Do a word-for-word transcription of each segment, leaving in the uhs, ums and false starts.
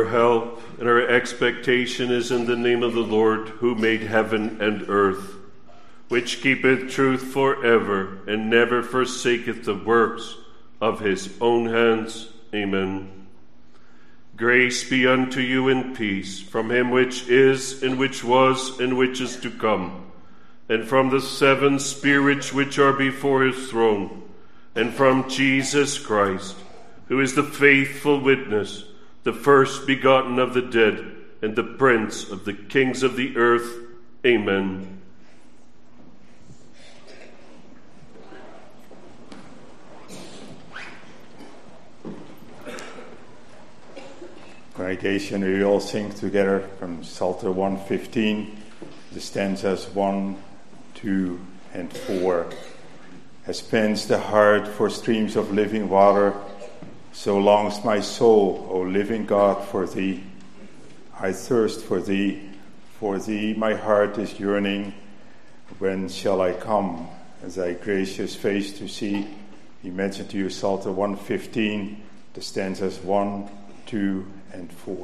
help and our expectation is in the name of the Lord, who made heaven and earth, which keepeth truth forever, and never forsaketh the works of his own hands. Amen. Grace be unto you and peace from him which is, and which was, and which is to come, and from the seven spirits which are before his throne, and from Jesus Christ, who is the faithful witness, the first begotten of the dead, and the prince of the kings of the earth. Amen. Congregation, we all sing together from Psalter one fifteen, the stanzas one, two, and four. As pants the heart for streams of living water, so longs my soul, O living God, for thee. I thirst for thee, for thee my heart is yearning. When shall I come, as thy gracious face to see? We mentioned to you Psalter one fifteen, the stanzas one, two, and four.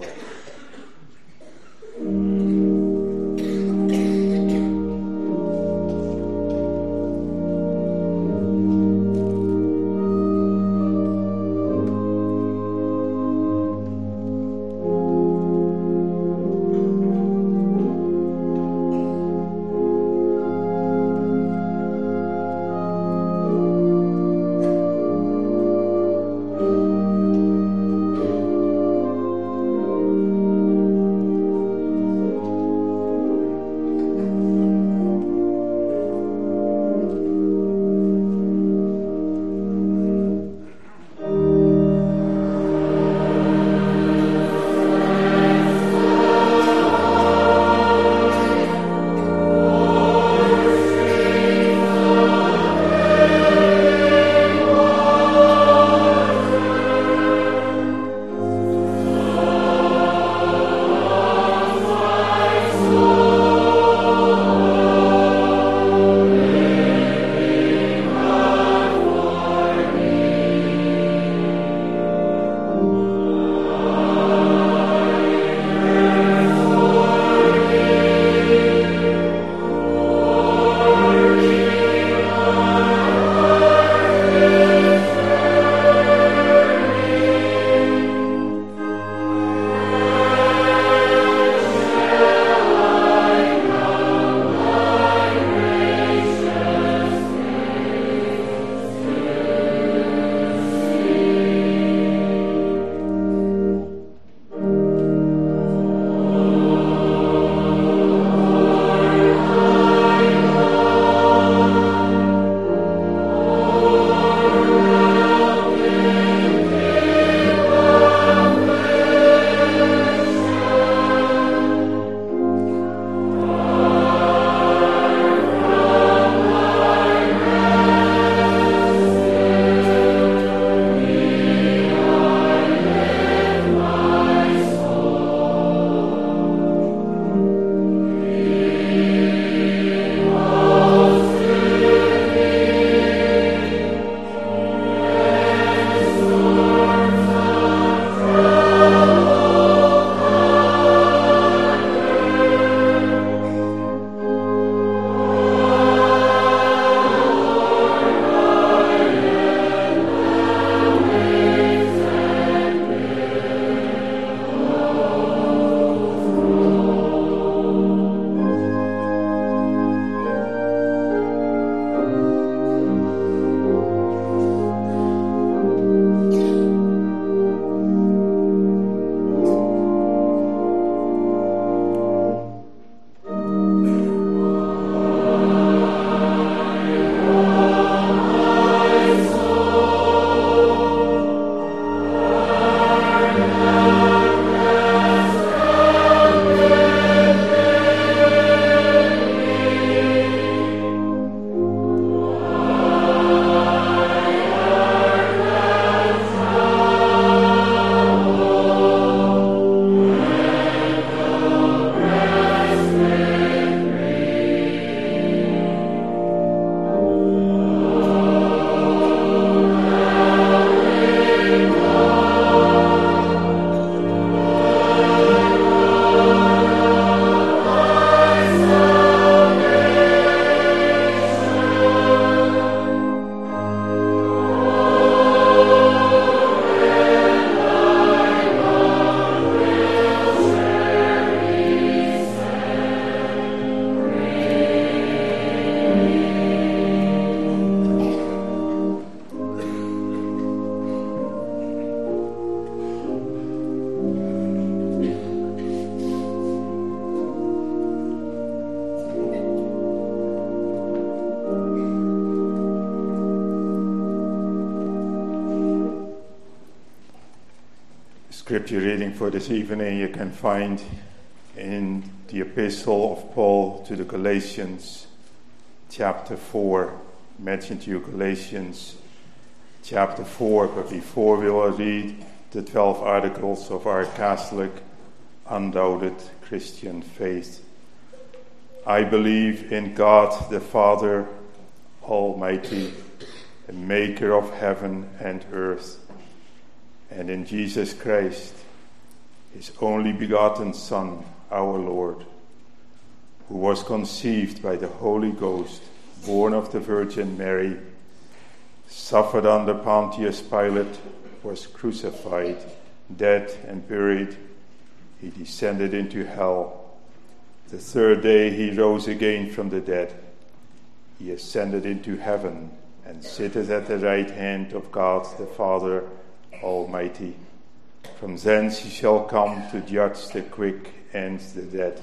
scripture reading for this evening you can find in the epistle of Paul to the Galatians, chapter four. I mentioned to you Galatians chapter four, but before we will read the twelve articles of our Catholic, undoubted Christian faith. I believe in God the Father Almighty, the maker of heaven and earth, and in Jesus Christ, his only begotten Son, our Lord, who was conceived by the Holy Ghost, born of the Virgin Mary, suffered under Pontius Pilate, was crucified, dead and buried. He descended into hell. The third day he rose again from the dead. He ascended into heaven and sitteth at the right hand of God the Father Almighty. From thence he shall come to judge the quick and the dead.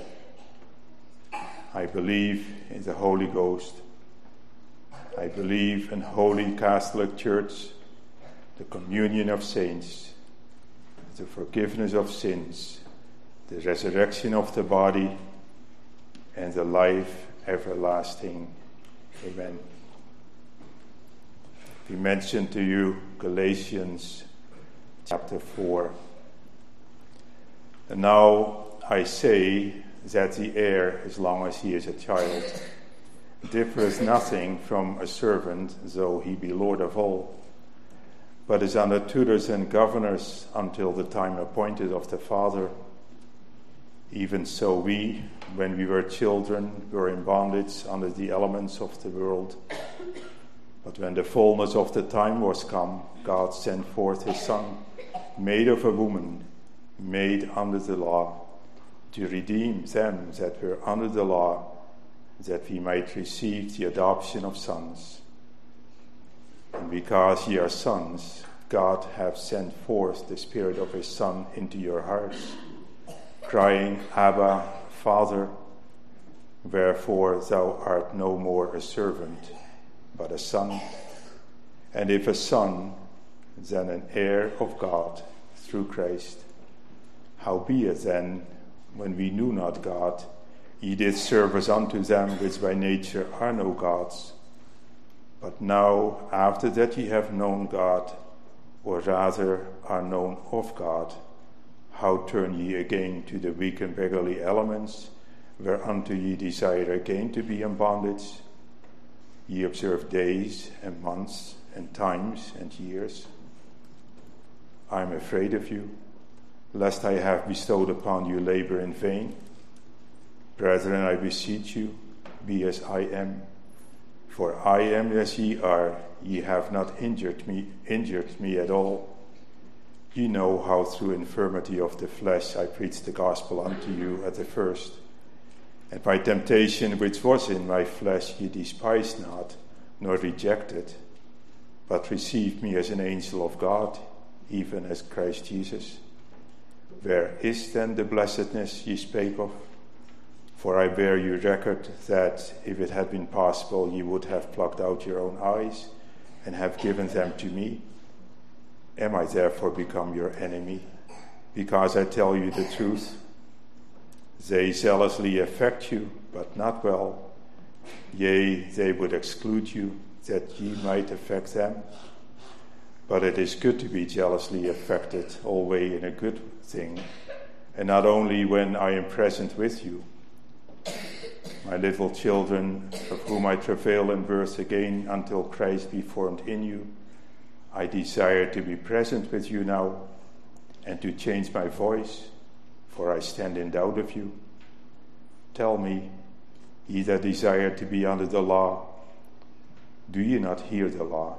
I believe in the Holy Ghost. I believe in Holy Catholic Church, the communion of saints, the forgiveness of sins, the resurrection of the body, and the life everlasting. Amen. We mentioned to you Galatians chapter four. And now I say that the heir, as long as he is a child, differs nothing from a servant, though he be Lord of all, but is under tutors and governors until the time appointed of the Father. Even so we, when we were children, were in bondage under the elements of the world. But when the fullness of the time was come, God sent forth his Son, made of a woman, made under the law, to redeem them that were under the law, that we might receive the adoption of sons. And because ye are sons, God hath sent forth the Spirit of his Son into your hearts, crying, Abba, Father. Wherefore thou art no more a servant, but a son. And if a son, then an heir of God through Christ. Howbeit then, when we knew not God, ye did service unto them which by nature are no gods. But now, after that ye have known God, or rather are known of God, how turn ye again to the weak and beggarly elements, whereunto ye desire again to be in bondage? Ye observe days and months and times and years. I am afraid of you, lest I have bestowed upon you labor in vain. Brethren, I beseech you, be as I am. For I am as ye are, ye have not injured me, injured me at all. Ye know how through infirmity of the flesh I preached the gospel unto you at the first. And by temptation which was in my flesh ye despised not, nor rejected, but received me as an angel of God, even as Christ Jesus. Where is then the blessedness ye spake of? For I bear you record that if it had been possible, ye would have plucked out your own eyes and have given them to me. Am I therefore become your enemy, because I tell you the truth? They zealously affect you, but not well. Yea, they would exclude you, that ye might affect them. But it is good to be jealously affected, always in a good thing, and not only when I am present with you. My little children, of whom I travail in birth again until Christ be formed in you, I desire to be present with you now, and to change my voice, for I stand in doubt of you. Tell me, ye that desire to be under the law, do ye not hear the law?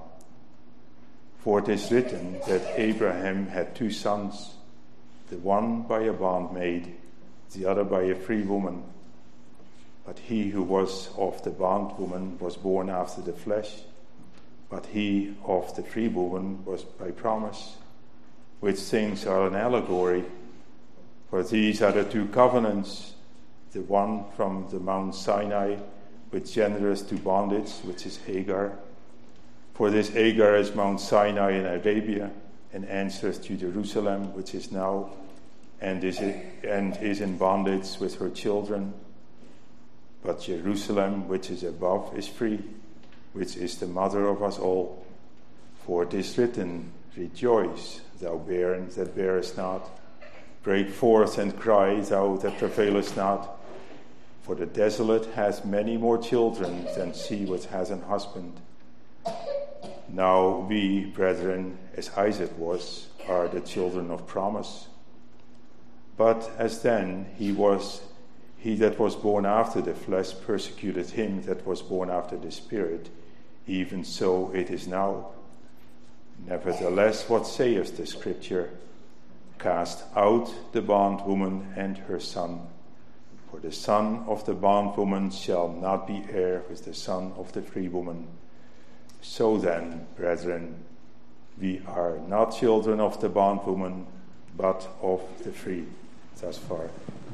For it is written that Abraham had two sons, the one by a bondmaid, the other by a free woman. But he who was of the bondwoman was born after the flesh, but he of the free woman was by promise, which things are an allegory. For these are the two covenants, the one from the Mount Sinai, which generous to bondage, which is Hagar. For this Hagar is Mount Sinai in Arabia, and answers to Jerusalem, which is now and is, and is in bondage with her children. But Jerusalem, which is above, is free, which is the mother of us all. For it is written, Rejoice, thou barren that bearest not. Break forth and cry, thou that travailest not. For the desolate has many more children than she which has an husband. Now we, brethren, as Isaac was, are the children of promise. But as then he was, he that was born after the flesh persecuted him that was born after the Spirit, even so it is now. Nevertheless, what saith the Scripture? Cast out the bondwoman and her son. For the son of the bondwoman shall not be heir with the son of the free woman. So then, brethren, we are not children of the bondwoman, but of the free. Thus far.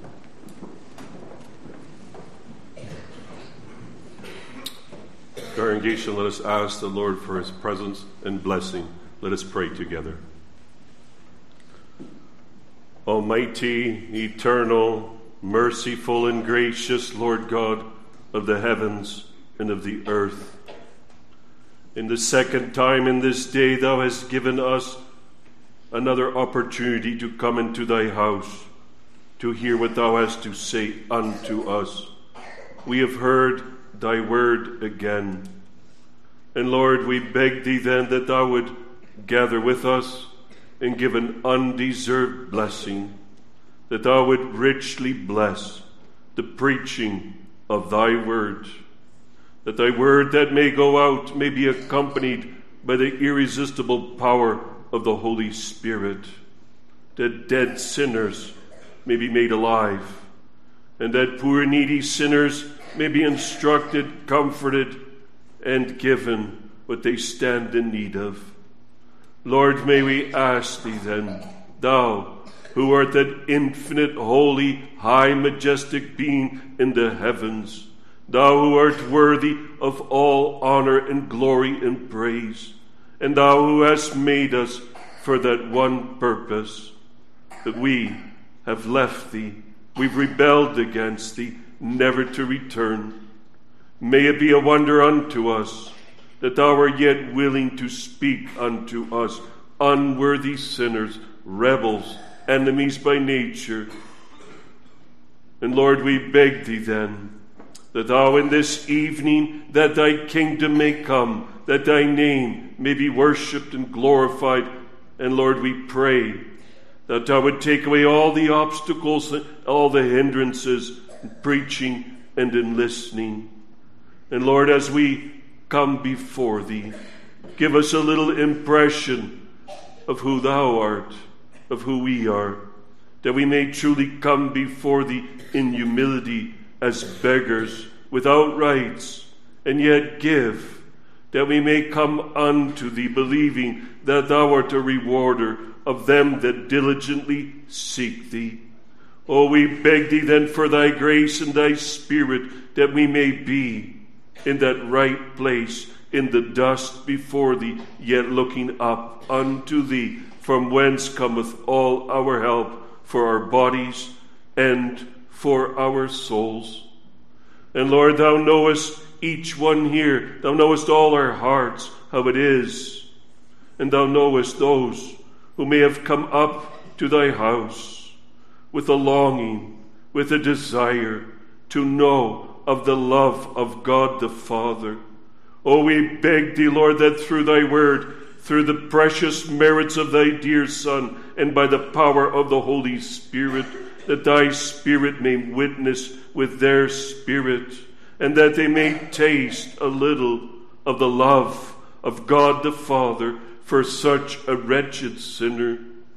Congregation, let us ask the Lord for his presence and blessing. Let us pray together. Almighty, eternal, merciful, and gracious Lord God of the heavens and of the earth, in the second time in this day thou hast given us another opportunity to come into thy house, to hear what thou hast to say unto us. We have heard thy word again. And Lord, we beg thee then that thou would gather with us and give an undeserved blessing, that thou would richly bless the preaching of thy word, that thy word that may go out may be accompanied by the irresistible power of the Holy Spirit, that dead sinners may be made alive, and that poor needy sinners may be instructed, comforted, and given what they stand in need of. Lord, may we ask thee then, thou who art that infinite, holy, high, majestic being in the heavens, thou who art worthy of all honor and glory and praise, and thou who hast made us for that one purpose, that we have left thee, we've rebelled against thee, never to return. May it be a wonder unto us that thou art yet willing to speak unto us, unworthy sinners, rebels, enemies by nature. And Lord, we beg thee then, that thou in this evening, that thy kingdom may come, that thy name may be worshipped and glorified. And Lord, we pray that thou would take away all the obstacles, all the hindrances in preaching and in listening. And Lord, as we come before thee, give us a little impression of who thou art, of who we are, that we may truly come before thee in humility as beggars without rights, and yet give, that we may come unto thee believing that thou art a rewarder of them that diligently seek thee. Oh, we beg thee then for thy grace and thy Spirit, that we may be in that right place in the dust before thee, yet looking up unto thee, from whence cometh all our help for our bodies and for our souls. And Lord, thou knowest each one here, thou knowest all our hearts, how it is, and thou knowest those who may have come up to thy house with a longing, with a desire to know of the love of God the Father. Oh, we beg thee, Lord, that through thy word, through the precious merits of thy dear Son, and by the power of the Holy Spirit, that thy Spirit may witness with their spirit, and that they may taste a little of the love of God the Father for such a wretched sinner.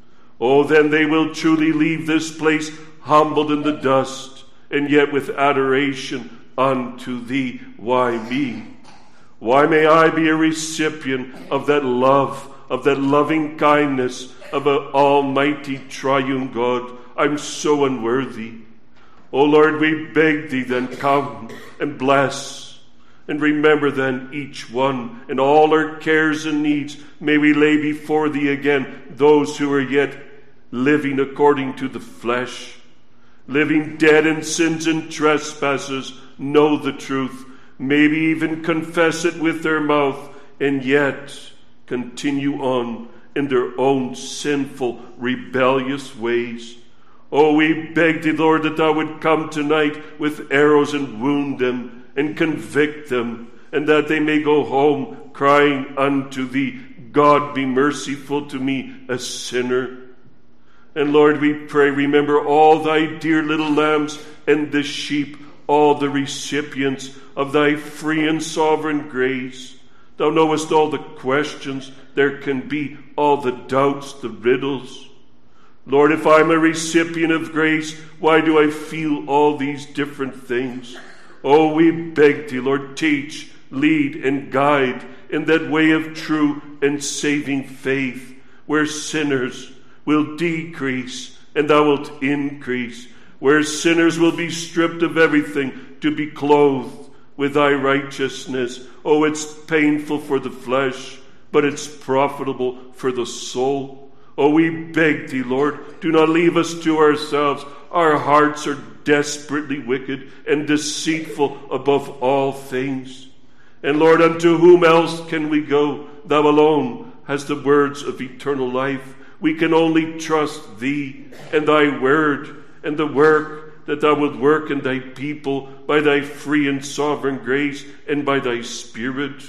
Oh, then they will truly leave this place humbled in the dust, and yet with adoration unto thee. Why me? Why may I be a recipient of that love, of that loving kindness of an almighty triune God? I'm so unworthy. Oh Lord, we beg thee then, come and bless, And remember then each one and all our cares and needs. May we lay before thee again those who are yet living according to the flesh, living dead in sins and trespasses, know the truth, maybe even confess it with their mouth, and yet continue on in their own sinful, rebellious ways. Oh, we beg thee, Lord, that thou would come tonight with arrows and wound them and convict them, and that they may go home crying unto thee, God, be merciful to me, a sinner. And Lord, we pray, remember all thy dear little lambs and the sheep, all the recipients of thy free and sovereign grace. Thou knowest all the questions there can be, all the doubts, the riddles. Lord, if I'm a recipient of grace, why do I feel all these different things? Oh, we beg thee, Lord, teach, lead, and guide in that way of true and saving faith, where sinners will decrease and thou wilt increase, where sinners will be stripped of everything to be clothed with thy righteousness. Oh, it's painful for the flesh, but it's profitable for the soul. Oh, we beg thee, Lord, do not leave us to ourselves. Our hearts are desperately wicked and deceitful above all things. And Lord, unto whom else can we go? Thou alone hast the words of eternal life. We can only trust thee and thy word and the work that thou wilt work in thy people by thy free and sovereign grace and by thy Spirit.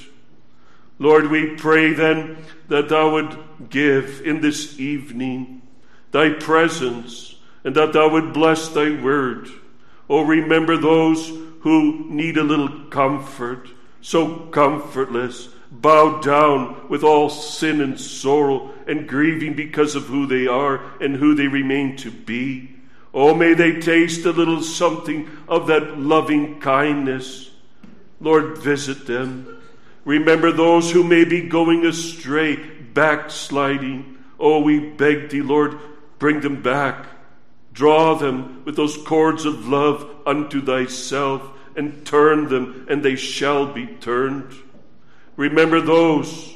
Lord, we pray then that thou would give in this evening thy presence, and that thou would bless thy word. Oh, remember those who need a little comfort, so comfortless, bowed down with all sin and sorrow, and grieving because of who they are and who they remain to be. Oh, may they taste a little something of that loving kindness. Lord, visit them. Remember those who may be going astray, backsliding. Oh, we beg thee, Lord, bring them back. Draw them with those cords of love unto thyself, and turn them, and they shall be turned. Remember those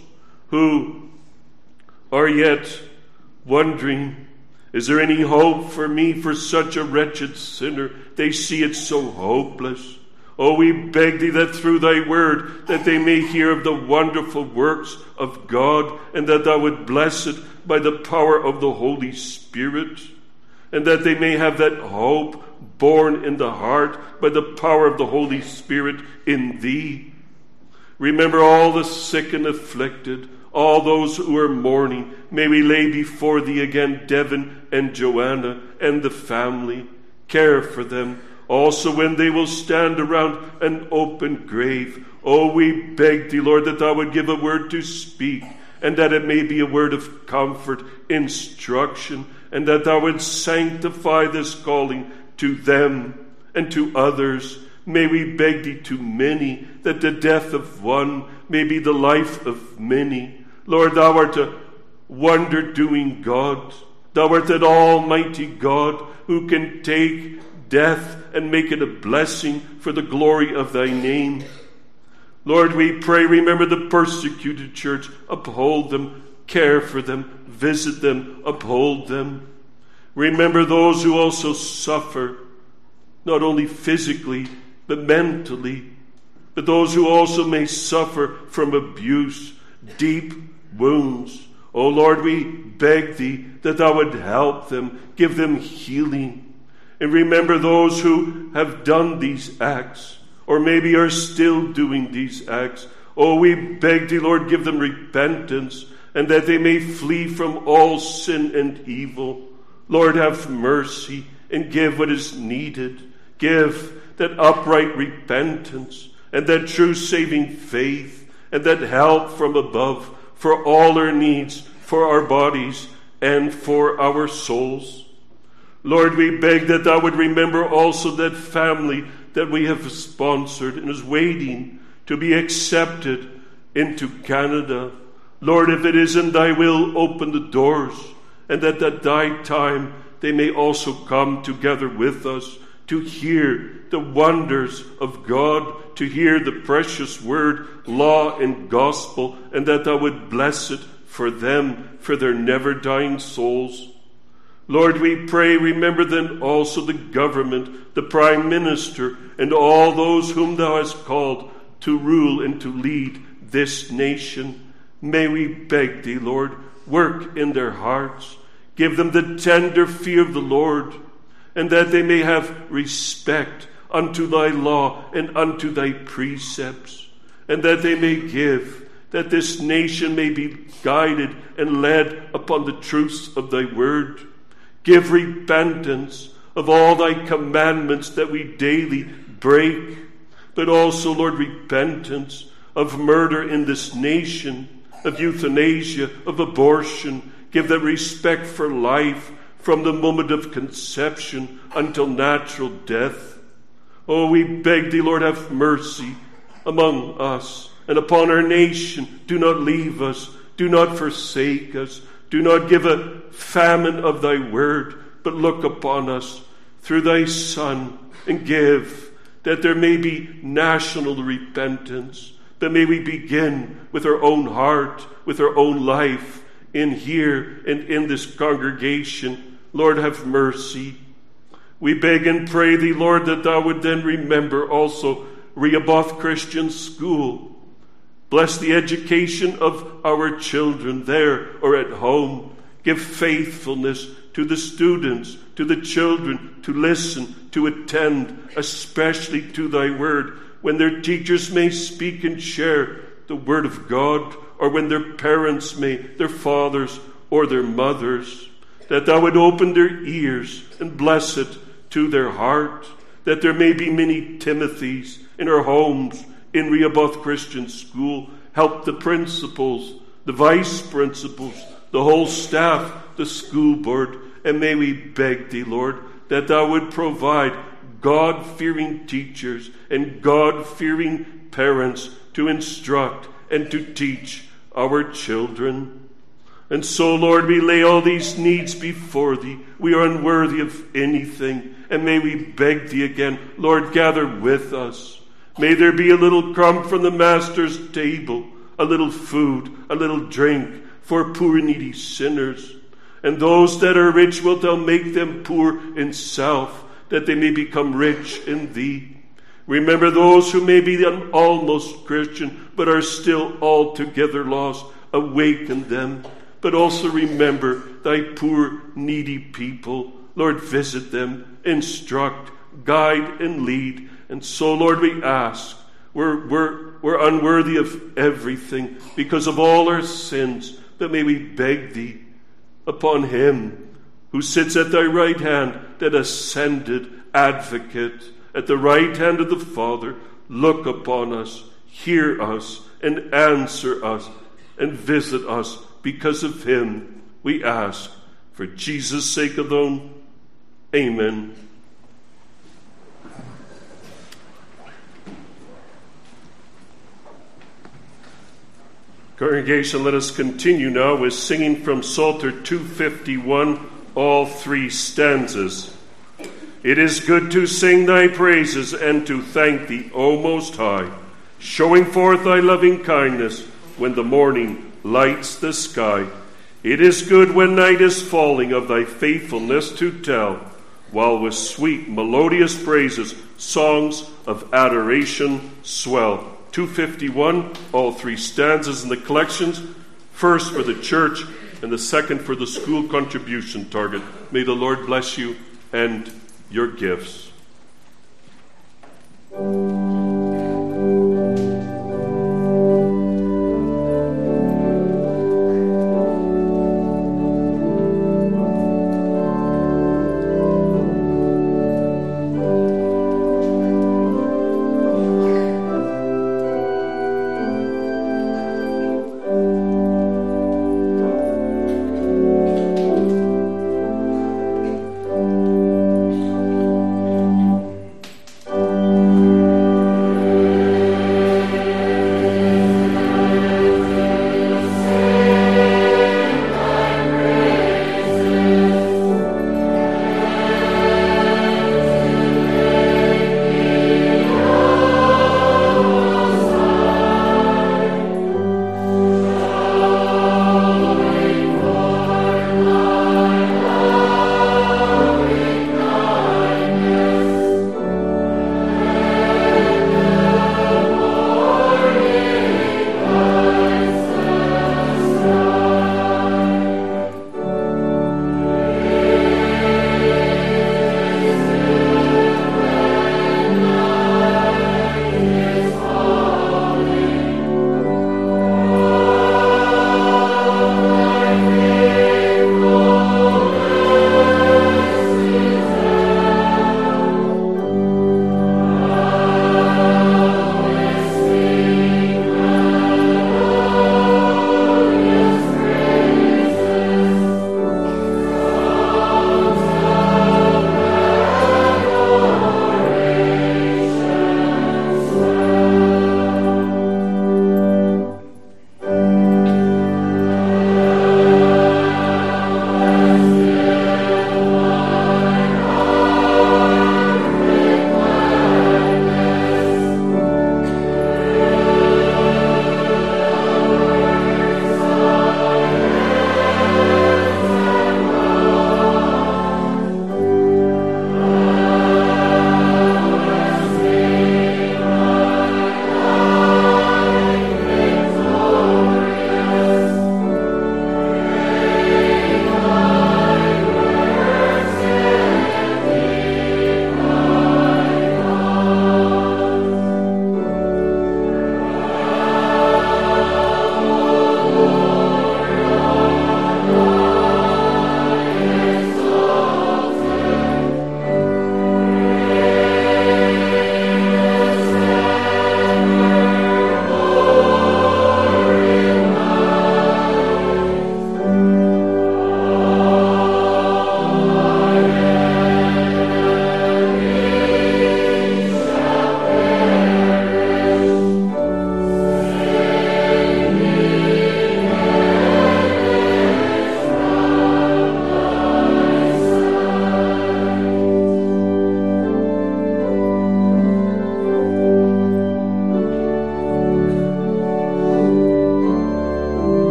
who are yet wondering, is there any hope for me, for such a wretched sinner? They see it so hopeless. Oh, we beg thee that through thy word, that they may hear of the wonderful works of God, and that thou would bless it by the power of the Holy Spirit, and that they may have that hope born in the heart by the power of the Holy Spirit in thee. Remember all the sick and afflicted, all those who are mourning. May we lay before thee again Devin and Joanna and the family. Care for them. Also when they will stand around an open grave. Oh, we beg thee, Lord, that thou would give a word to speak, and that it may be a word of comfort, instruction, and that thou would sanctify this calling to them and to others. May we beg thee to many, that the death of one may be the life of many. Lord, thou art a wonder-doing God. Thou art that almighty God who can take death and make it a blessing for the glory of thy name. Lord, we pray, remember the persecuted church. Uphold them, care for them, visit them, uphold them. Remember those who also suffer, not only physically, but mentally, but those who also may suffer from abuse, deep wounds. O Lord, we beg thee that thou would help them, give them healing. And remember those who have done these acts, or maybe are still doing these acts. Oh, we beg thee, Lord, give them repentance, and that they may flee from all sin and evil. Lord, have mercy and give what is needed. Give that upright repentance, and that true saving faith, and that help from above for all our needs, for our bodies, and for our souls. Lord, we beg that thou would remember also that family that we have sponsored and is waiting to be accepted into Canada. Lord, if it is in thy will, open the doors, and that at thy time they may also come together with us to hear the wonders of God, to hear the precious word, law and gospel, and that thou would bless it for them, for their never-dying souls. Lord, we pray, remember then also the government, the prime minister, and all those whom thou hast called to rule and to lead this nation. May we beg thee, Lord, work in their hearts. Give them the tender fear of the Lord, and that they may have respect unto thy law and unto thy precepts, and that they may give, that this nation may be guided and led upon the truths of thy word. Give repentance of all thy commandments that we daily break, but also, Lord, repentance of murder in this nation, of euthanasia, of abortion. Give them respect for life from the moment of conception until natural death. Oh, we beg thee, Lord, have mercy among us and upon our nation. Do not leave us. Do not forsake us. Do not give a famine of thy word, but look upon us through thy Son and give, that there may be national repentance, that may we begin with our own heart, with our own life, in here and in this congregation. Lord, have mercy. We beg and pray thee, Lord, that thou would then remember also Rehoboth Christian School. Bless the education of our children there or at home. Give faithfulness to the students, to the children, to listen, to attend, especially to thy word, when their teachers may speak and share the word of God, or when their parents may, their fathers or their mothers, that thou would open their ears and bless it to their heart, that there may be many Timothys in our homes, in Rehoboth Christian School. Help the principals, the vice principals, the whole staff, the school board, and may we beg thee, Lord, that thou would provide God-fearing teachers and God-fearing parents to instruct and to teach our children. And so, Lord, we lay all these needs before thee. We are unworthy of anything, and may we beg thee again, Lord, gather with us. May there be a little crumb from the Master's table, a little food, a little drink for poor needy sinners. And those that are rich, wilt thou make them poor in self, that they may become rich in thee. Remember those who may be an almost Christian, but are still altogether lost. Awaken them. But also remember thy poor, needy people. Lord, visit them, instruct, guide, and lead. And so, Lord, we ask, we're, we're, we're unworthy of everything because of all our sins, but may we beg thee upon him who sits at thy right hand, that ascended advocate at the right hand of the Father. Look upon us, hear us, and answer us, and visit us. Because of him, we ask, for Jesus' sake alone. Amen. Congregation, let us continue now with singing from Psalter two fifty-one, all three stanzas. It is good to sing thy praises and to thank thee, O Most High, showing forth thy loving kindness when the morning lights the sky. It is good when night is falling of thy faithfulness to tell, while with sweet melodious praises songs of adoration swell. two fifty-one, all three stanzas in the collections, first for the church and the second for the school contribution target. May the Lord bless you and your gifts.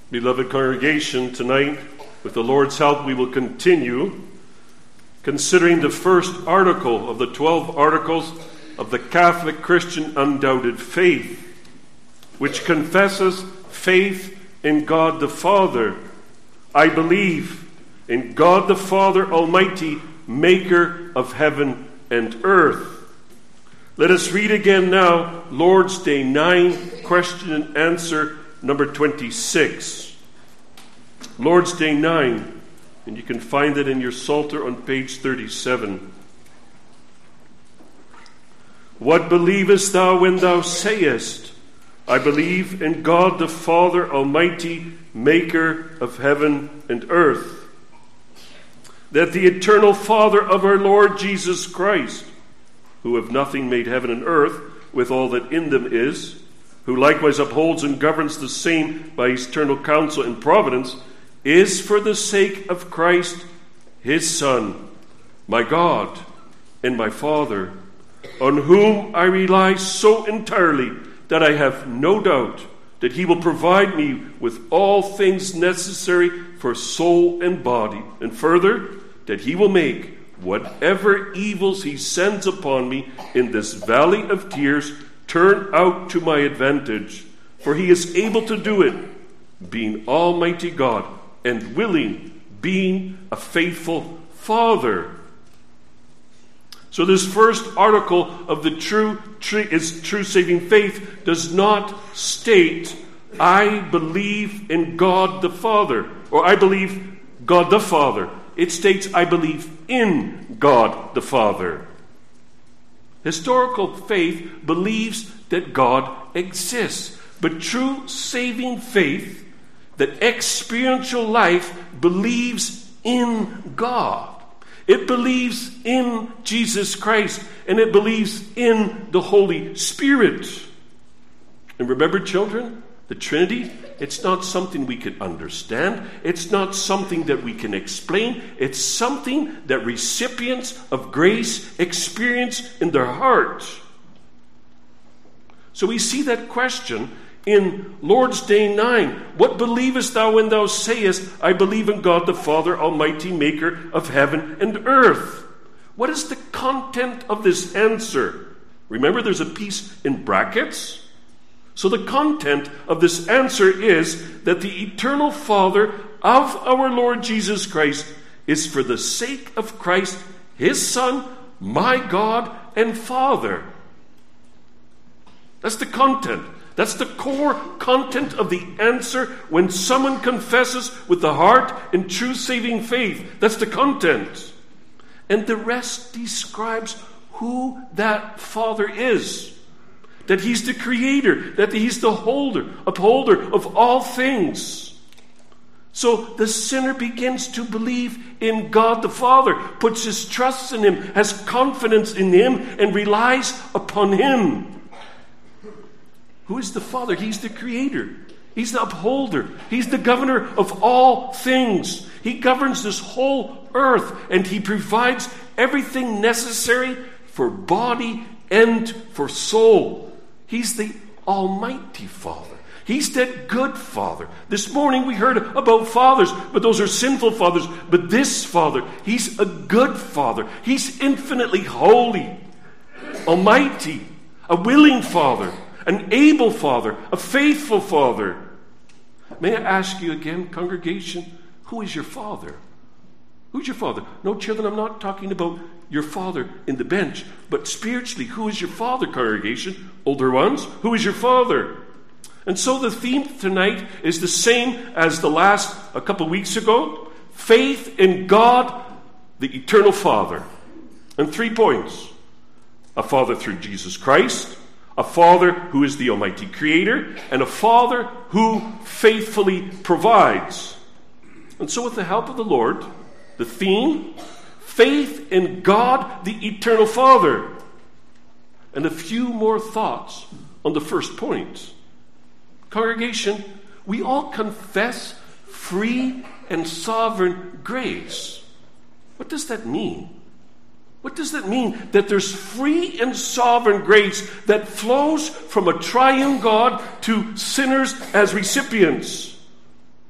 Beloved congregation, tonight, with the Lord's help, we will continue considering the first article of the twelve articles of the Catholic Christian undoubted faith, which confesses faith in God the Father. I believe in God the Father Almighty, maker of heaven and earth. Let us read again now Lord's Day nine, question and answer number twenty-six. Lord's Day nine, and you can find it in your Psalter on page thirty-seven. What believest thou when thou sayest, I believe in God the Father Almighty, maker of heaven and earth? That the eternal Father of our Lord Jesus Christ, who of nothing made heaven and earth, with all that in them is, who likewise upholds and governs the same by eternal counsel and providence, is for the sake of Christ, his Son, my God and my Father, on whom I rely so entirely that I have no doubt that he will provide me with all things necessary for soul and body, and further, that he will make whatever evils he sends upon me in this valley of tears turn out to my advantage, for he is able to do it, being Almighty God, and willing, being a faithful Father. So this first article of the true, true is true saving faith does not state, I believe in God the Father, or I believe God the Father. It states, I believe in God the Father. Historical faith believes that God exists, but true saving faith, that experiential life, believes in God. It believes in Jesus Christ, and it believes in the Holy Spirit. And remember, children, the Trinity, it's not something we can understand. It's not something that we can explain. It's something that recipients of grace experience in their heart. So we see that question in Lord's Day nine. What believest thou when thou sayest, I believe in God the Father Almighty, maker of heaven and earth? What is the content of this answer? Remember, there's a piece in brackets. So the content of this answer is that the eternal Father of our Lord Jesus Christ is for the sake of Christ, his Son, my God and Father. That's the content. That's the core content of the answer when someone confesses with the heart in true saving faith. That's the content. And the rest describes who that Father is. That he's the creator, that he's the holder, upholder of all things. So the sinner begins to believe in God the Father, puts his trust in him, has confidence in him, and relies upon him. Who is the Father? He's the creator. He's the upholder. He's the governor of all things. He governs this whole earth, and he provides everything necessary for body and for soul. He's the Almighty Father. He's that good Father. This morning we heard about fathers, but those are sinful fathers. But this Father, he's a good Father. He's infinitely holy, almighty, a willing Father, an able Father, a faithful Father. May I ask you again, congregation, who is your Father? Who's your Father? No, children, I'm not talking about your father in the bench, but spiritually, who is your Father, congregation? Older ones, who is your Father? And so the theme tonight is the same as the last a couple of weeks ago. Faith in God, the eternal Father. And three points. A Father through Jesus Christ, a Father who is the Almighty Creator, and a Father who faithfully provides. And so with the help of the Lord, the theme, faith in God, the eternal Father. And a few more thoughts on the first point. Congregation, we all confess free and sovereign grace. What does that mean? What does that mean? That there's free and sovereign grace that flows from a triune God to sinners as recipients.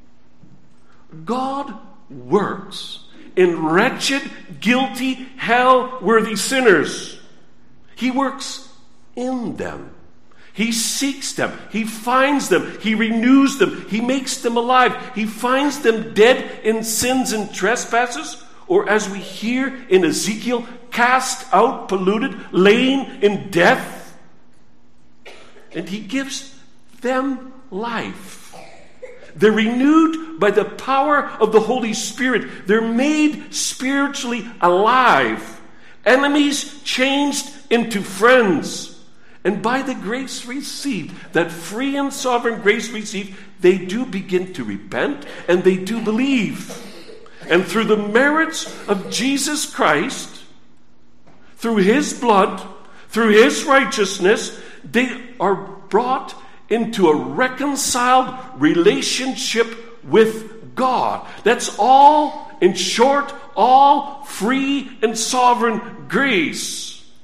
God works in wretched, guilty, hell-worthy sinners. He works in them. He seeks them. He finds them. He renews them. He makes them alive. He finds them dead in sins and trespasses, or as we hear in Ezekiel, cast out, polluted, laying in death. And he gives them life. They're renewed by the power of the Holy Spirit. They're made spiritually alive. Enemies changed into friends. And by the grace received, that free and sovereign grace received, they do begin to repent and they do believe. And through the merits of Jesus Christ, through his blood, through his righteousness, they are brought into a reconciled relationship with God. That's all, in short, all free and sovereign grace.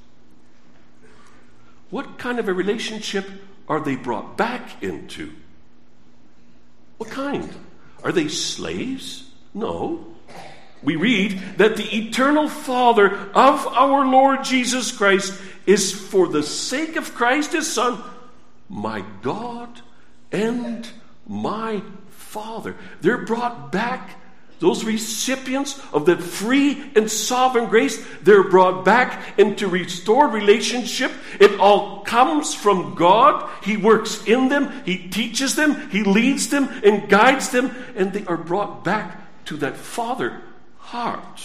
What kind of a relationship are they brought back into? What kind? Are they slaves? No. We read that the eternal Father of our Lord Jesus Christ is, for the sake of Christ his Son, my God and my Father. They're brought back. Those recipients of that free and sovereign grace, they're brought back into restored relationship. It all comes from God. He works in them. He teaches them. He leads them and guides them. And they are brought back to that Father heart.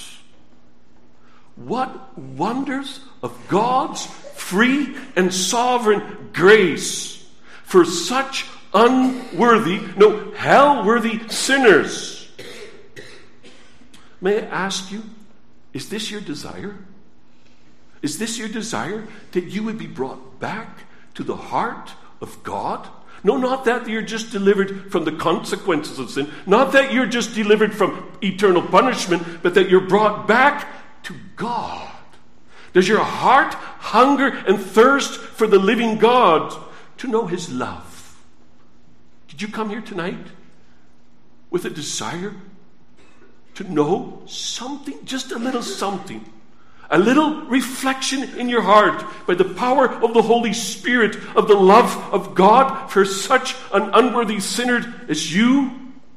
What wonders of God's free and sovereign grace for such unworthy, no, hell-worthy sinners. May I ask you, is this your desire? Is this your desire, that you would be brought back to the heart of God? No, not that you're just delivered from the consequences of sin, not that you're just delivered from eternal punishment, but that you're brought back to God. Does your heart hunger and thirst for the living God, to know his love? Did you come here tonight with a desire to know something, just a little something, a little reflection in your heart by the power of the Holy Spirit of the love of God for such an unworthy sinner as you?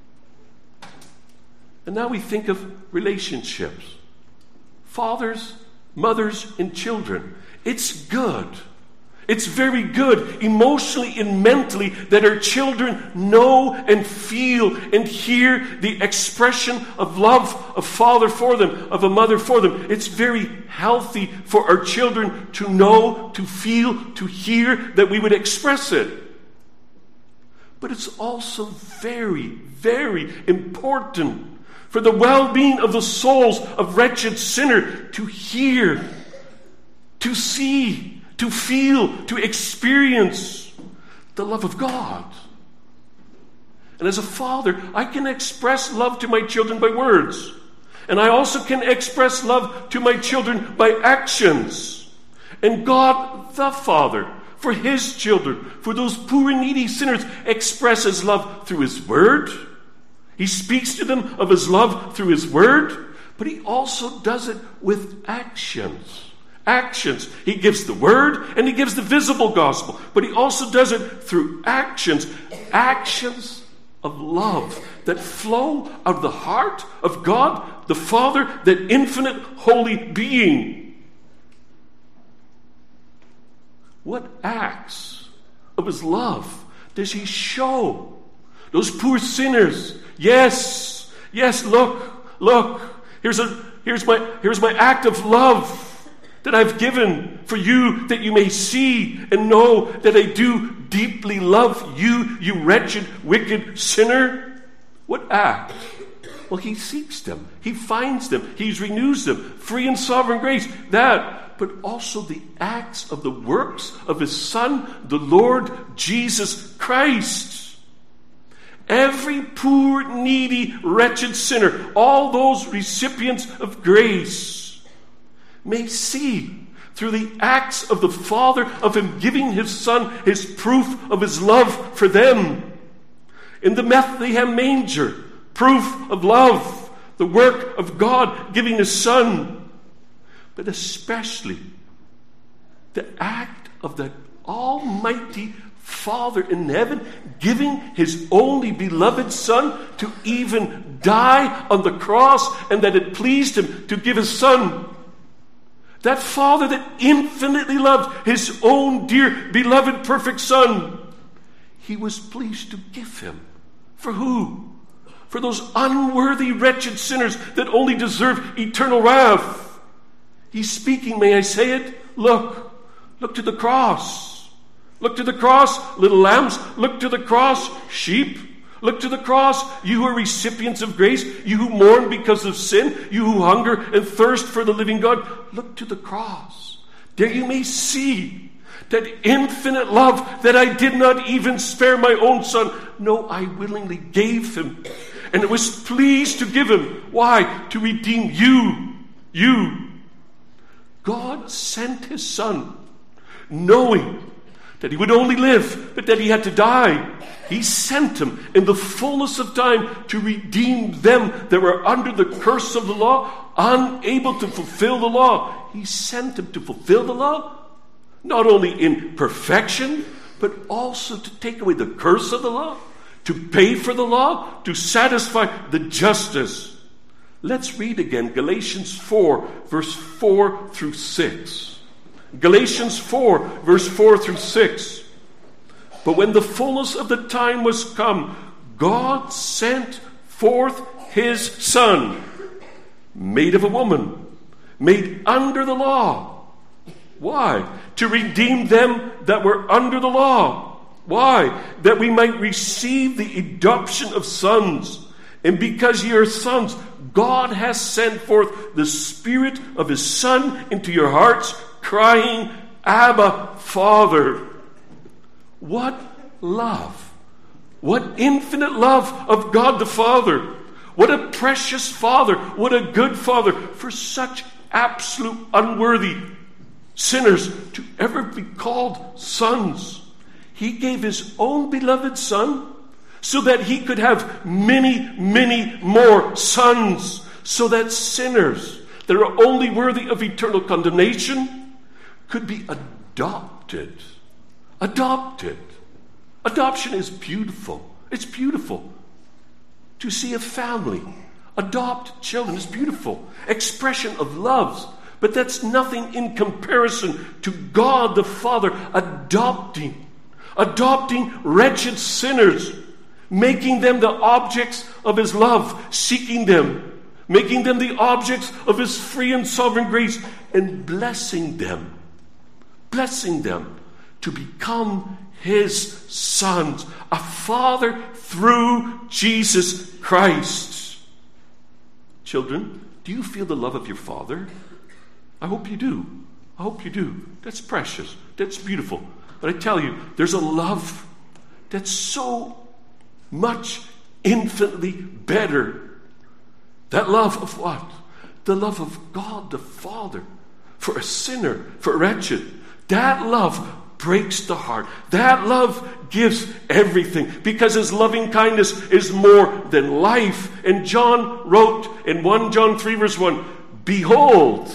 And now we think of relationships. Fathers, mothers, and children. It's good. It's very good, emotionally and mentally, that our children know and feel and hear the expression of love of father for them, of a mother for them. It's very healthy for our children to know, to feel, to hear, that we would express it. But it's also very, very important for the well-being of the souls of wretched sinner to hear, to see, to feel, to experience the love of God. And as a father, I can express love to my children by words. And I also can express love to my children by actions. And God, the Father, for his children, for those poor and needy sinners, expresses love through his word. He speaks to them of his love through his word, but he also does it with actions. Actions. He gives the word and he gives the visible gospel, but he also does it through actions. Actions of love that flow out of the heart of God, the Father, that infinite holy being. What acts of his love does he show those poor sinners? Yes, yes, look, look, here's a here's my here's my act of love that I've given for you, that you may see and know that I do deeply love you, you wretched, wicked sinner. What act? Well, he seeks them. He finds them. He renews them. Free and sovereign grace. That, but also the acts of the works of his Son, the Lord Jesus Christ. Every poor, needy, wretched sinner, all those recipients of grace, may see through the acts of the Father, of him giving his Son, his proof of his love for them. In the Bethlehem manger, proof of love, the work of God giving His Son, but especially the act of the Almighty Father in heaven giving His only beloved Son to even die on the cross, and that it pleased Him to give His Son. That Father that infinitely loved His own dear, beloved, perfect Son, He was pleased to give Him. For who? For those unworthy, wretched sinners that only deserve eternal wrath. He's speaking, may I say it? Look, look to the cross. Look to the cross, little lambs. Look to the cross, sheep. Look to the cross, you who are recipients of grace, you who mourn because of sin, you who hunger and thirst for the living God. Look to the cross. There you may see that infinite love that I did not even spare my own Son. No, I willingly gave Him. And it was pleased to give Him. Why? To redeem you. You. God sent His Son, knowing that He would only live, but that He had to die. He sent Him in the fullness of time to redeem them that were under the curse of the law, unable to fulfill the law. He sent Him to fulfill the law, not only in perfection, but also to take away the curse of the law, to pay for the law, to satisfy the justice. Let's read again Galatians four, verse four through six. Galatians four, verse four through six. But when the fullness of the time was come, God sent forth His Son, made of a woman, made under the law. Why? To redeem them that were under the law. Why? That we might receive the adoption of sons. And because ye are sons, God has sent forth the Spirit of His Son into your hearts, crying, Abba, Father. What love. What infinite love of God the Father. What a precious Father. What a good Father for such absolute unworthy sinners to ever be called sons. He gave His own beloved Son so that He could have many, many more sons, so that sinners that are only worthy of eternal condemnation could be adopted. Adopted. Adoption is beautiful. It's beautiful. To see a family adopt children is beautiful. Expression of love. But that's nothing in comparison to God the Father adopting. Adopting wretched sinners. Making them the objects of His love. Seeking them. Making them the objects of His free and sovereign grace. And blessing them. Blessing them. To become His sons, a Father through Jesus Christ. Children, do you feel the love of your Father? I hope you do. I hope you do. That's precious. That's beautiful. But I tell you, there's a love that's so much infinitely better. That love of what? The love of God the Father for a sinner, for a wretched. That love breaks the heart. That love gives everything, because His loving kindness is more than life. And John wrote in First John three verse one, behold.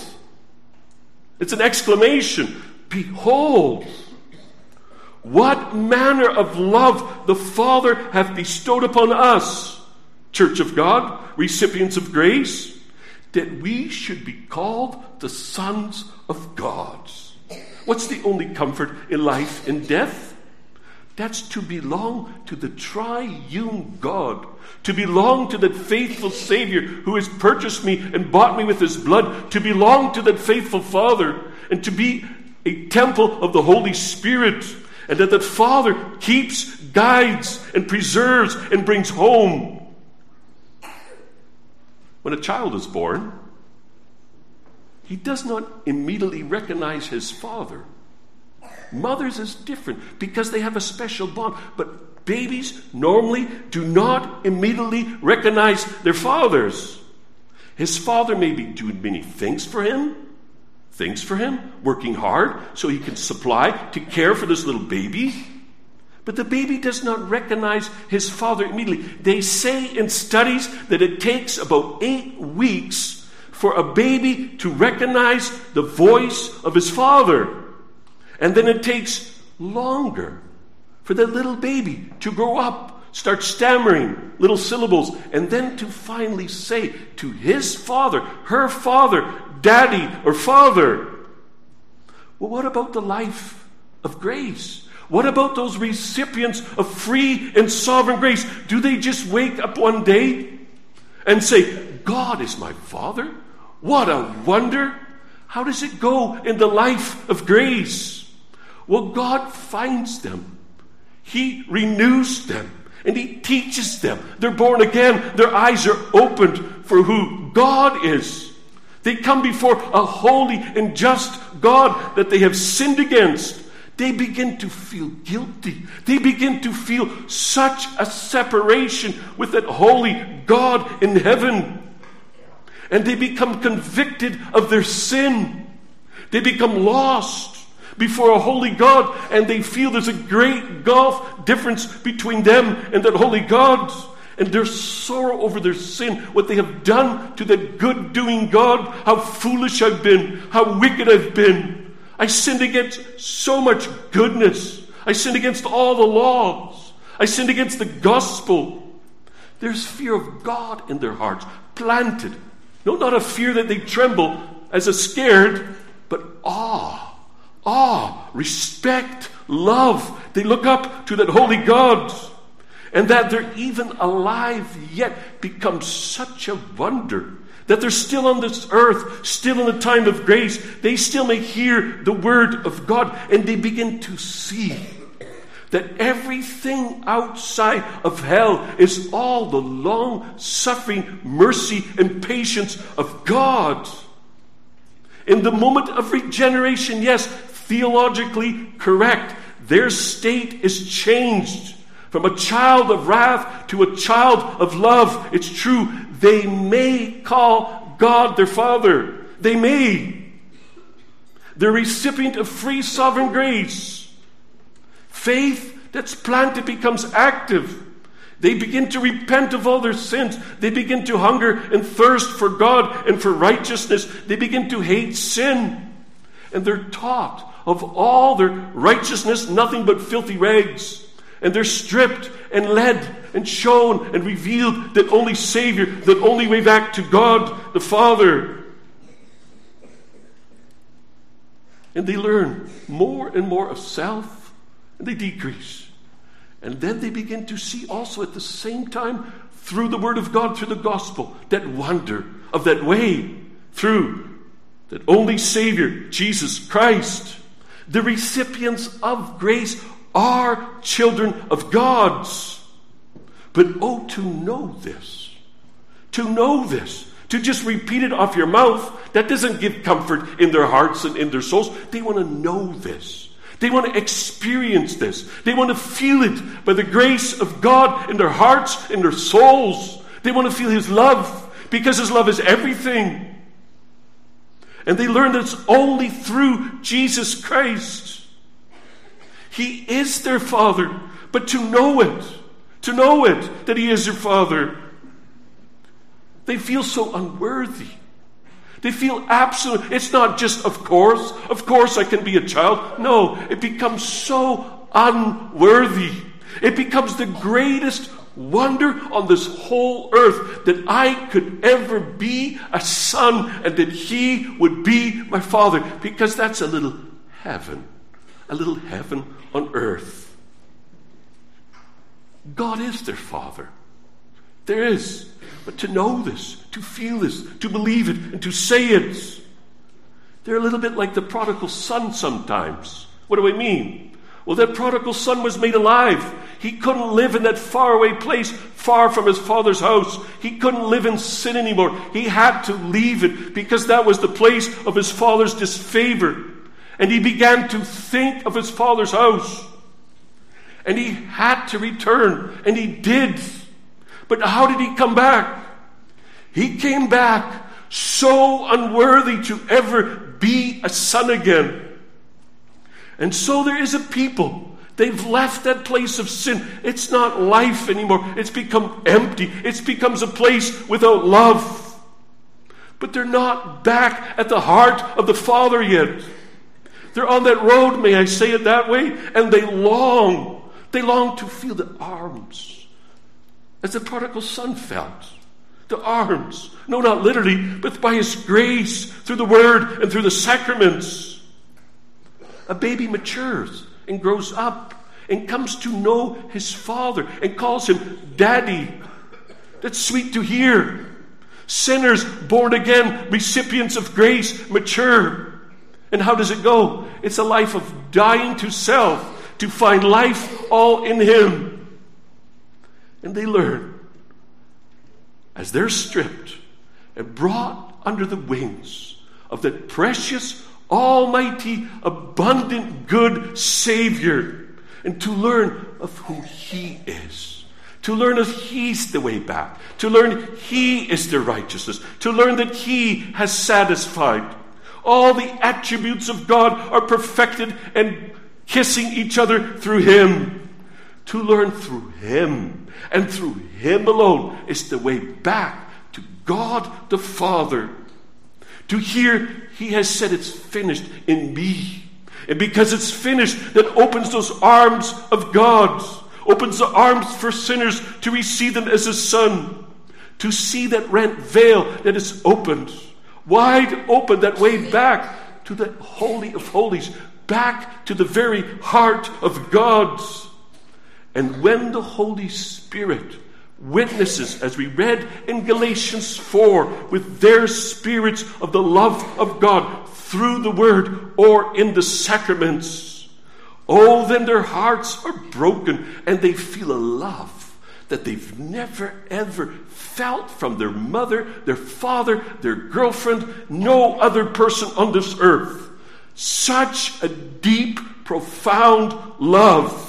It's an exclamation. Behold, what manner of love the Father hath bestowed upon us, Church of God, recipients of grace, that we should be called the sons of God. What's the only comfort in life and death? That's to belong to the triune God. To belong to that faithful Savior who has purchased me and bought me with His blood. To belong to that faithful Father. And to be a temple of the Holy Spirit. And that that Father keeps, guides, and preserves and brings home. When a child is born, he does not immediately recognize his father. Mothers is different because they have a special bond. But babies normally do not immediately recognize their fathers. His father may be doing many things for him, things for him, working hard so he can supply to care for this little baby. But the baby does not recognize his father immediately. They say in studies that it takes about eight weeks for a baby to recognize the voice of his father. And then it takes longer for the little baby to grow up, start stammering little syllables, and then to finally say to his father, her father, daddy or father. Well, what about the life of grace? What about those recipients of free and sovereign grace? Do they just wake up one day and say, God is my Father? What a wonder! How does it go in the life of grace? Well, God finds them. He renews them. And He teaches them. They're born again. Their eyes are opened for who God is. They come before a holy and just God that they have sinned against. They begin to feel guilty. They begin to feel such a separation with that holy God in heaven. And they become convicted of their sin. They become lost before a holy God, and they feel there's a great gulf difference between them and that holy God. And their sorrow over their sin, what they have done to that good-doing God, how foolish I've been, how wicked I've been. I sinned against so much goodness. I sinned against all the laws. I sinned against the gospel. There's fear of God in their hearts, planted. No, not a fear that they tremble as a scared, but awe, awe, respect, love. They look up to that holy God. And that they're even alive yet becomes such a wonder. That they're still on this earth, still in the time of grace. They still may hear the word of God, and they begin to see that everything outside of hell is all the long-suffering mercy and patience of God. In the moment of regeneration, yes, theologically correct, their state is changed. From a child of wrath to a child of love. It's true, they may call God their Father. They may. They're recipient of free sovereign grace. Faith that's planted becomes active. They begin to repent of all their sins. They begin to hunger and thirst for God and for righteousness. They begin to hate sin. And they're taught of all their righteousness, nothing but filthy rags. And they're stripped and led and shown and revealed that only Savior, that only way back to God the Father. And they learn more and more of self, and they decrease. And then they begin to see also at the same time, through the Word of God, through the gospel, that wonder of that way through that only Savior, Jesus Christ. The recipients of grace are children of God's. But oh, to know this, to know this, to just repeat it off your mouth, that doesn't give comfort in their hearts and in their souls. They want to know this. They want to experience this. They want to feel it by the grace of God in their hearts, in their souls. They want to feel His love, because His love is everything. And they learn that it's only through Jesus Christ. He is their Father, but to know it, to know it, that He is their Father, they feel so unworthy. They feel absolute. It's not just, of course, of course I can be a child. No, it becomes so unworthy. It becomes the greatest wonder on this whole earth that I could ever be a son and that He would be my Father, because that's a little heaven. A little heaven on earth. God is their Father. There is. But to know this, to feel this, to believe it, and to say it, they're a little bit like the prodigal son sometimes. What do I mean? Well, that prodigal son was made alive. He couldn't live in that faraway place, far from his father's house. He couldn't live in sin anymore. He had to leave it, because that was the place of his father's disfavor. And he began to think of his father's house. And he had to return. And he did. But how did he come back? He came back so unworthy to ever be a son again. And so there is a people They've left that place of sin. It's not life anymore. It's become empty. It becomes a place without love. But they're not back at the heart of the Father yet. They're on that road, may I say it that way, and they long. They long to feel the arms, as the prodigal son felt. The arms. No, not literally, but by His grace, through the Word and through the sacraments. A baby matures and grows up and comes to know his father and calls him Daddy. That's sweet to hear. Sinners, born again, recipients of grace, mature. And how does it go? It's a life of dying to self to find life all in Him. And they learn, as they're stripped and brought under the wings of that precious, almighty, abundant, good Savior, and to learn of who He is, to learn that He's the way back, to learn He is the righteousness, to learn that He has satisfied. All the attributes of God are perfected and kissing each other through Him. To learn through Him and through Him alone is the way back to God the Father. To hear He has said it's finished in me. And because it's finished, that opens those arms of God. Opens the arms for sinners to receive them as a son. To see that rent veil that is opened. Wide open, that way back to the Holy of Holies. Back to the very heart of God. And when the Holy Spirit witnesses, as we read in Galatians four, with their spirits of the love of God through the Word or in the sacraments, oh, then their hearts are broken and they feel a love that they've never ever felt from their mother, their father, their girlfriend, no other person on this earth. Such a deep, profound love.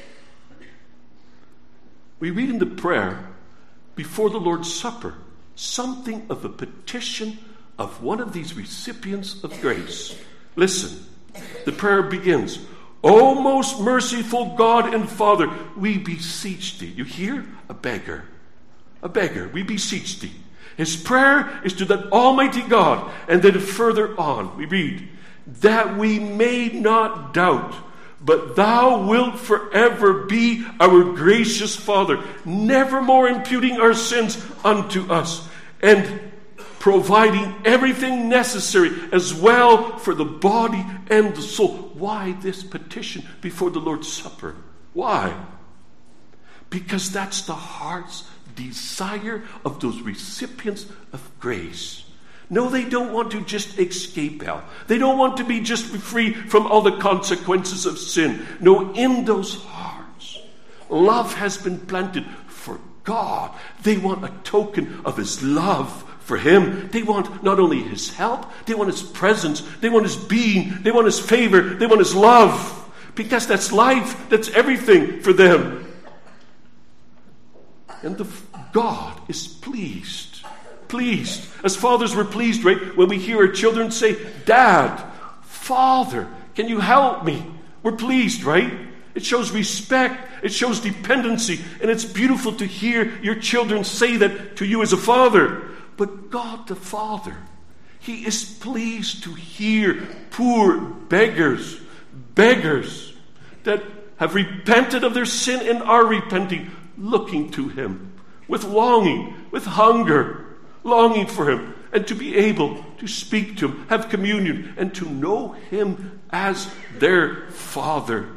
We read in the prayer before the Lord's Supper something of a petition of one of these recipients of grace. Listen, the prayer begins, O most merciful God and Father, we beseech Thee. You hear? A beggar. A beggar. We beseech Thee. His prayer is to that Almighty God. And then further on, we read, that we may not doubt, but Thou wilt forever be our gracious Father, never more imputing our sins unto us, and providing everything necessary as well for the body and the soul. Why this petition before the Lord's Supper? Why? Because that's the heart's desire of those recipients of grace. No, they don't want to just escape hell. They don't want to be just free from all the consequences of sin. No, in those hearts, love has been planted for God. They want a token of His love for Him. They want not only His help, they want His presence, they want His being, they want His favor, they want His love. Because that's life, that's everything for them. And the God is pleased. Pleased. As fathers were pleased, right? When we hear our children say, Dad, Father, can you help me? We're pleased, right? It shows respect. It shows dependency. And it's beautiful to hear your children say that to you as a father. But God the Father, He is pleased to hear poor beggars, beggars that have repented of their sin and are repenting, looking to Him with longing, with hunger, longing for Him, and to be able to speak to Him, have communion, and to know Him as their Father.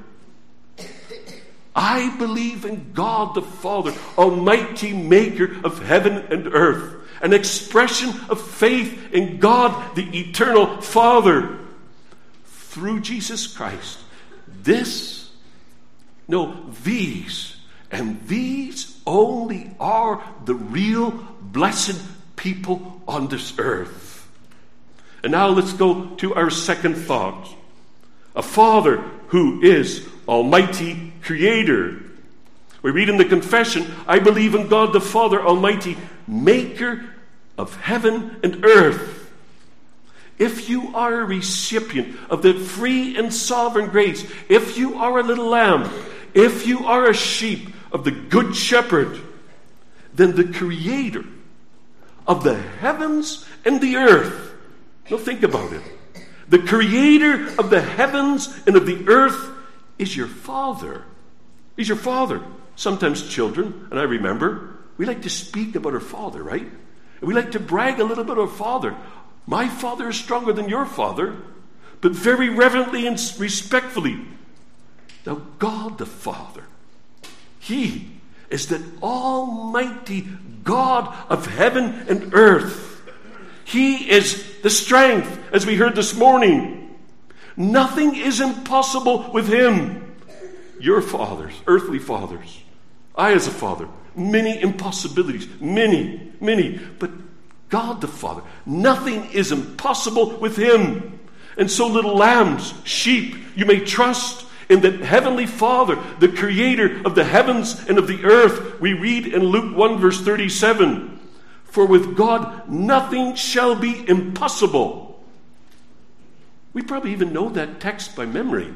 I believe in God the Father, Almighty Maker of heaven and earth, an expression of faith in God the Eternal Father through Jesus Christ. This, no, these, and these only are the real blessed people on this earth. And now let's go to our second thought. A Father who is Almighty Creator. We read in the confession, I believe in God the Father Almighty, Maker of heaven and earth. if you are a recipient of the free and sovereign grace, if you are a little lamb, if you are a sheep of the Good Shepherd, then the Creator of the heavens and the earth, now think about it, the Creator of the heavens and of the earth is your Father. He's your Father. Sometimes children, and I remember, we like to speak about our Father, right? And we like to brag a little bit of our Father. My Father is stronger than your Father, but very reverently and respectfully. Now, God the Father, He is the Almighty God of heaven and earth. He is the strength, as we heard this morning. Nothing is impossible with Him. Your fathers, earthly fathers, I as a father, many impossibilities, many, many. But God the Father, nothing is impossible with Him. And so little lambs, sheep, you may trust in the Heavenly Father, the Creator of the heavens and of the earth. We read in Luke one verse thirty-seven, for with God nothing shall be impossible. We probably even know that text by memory.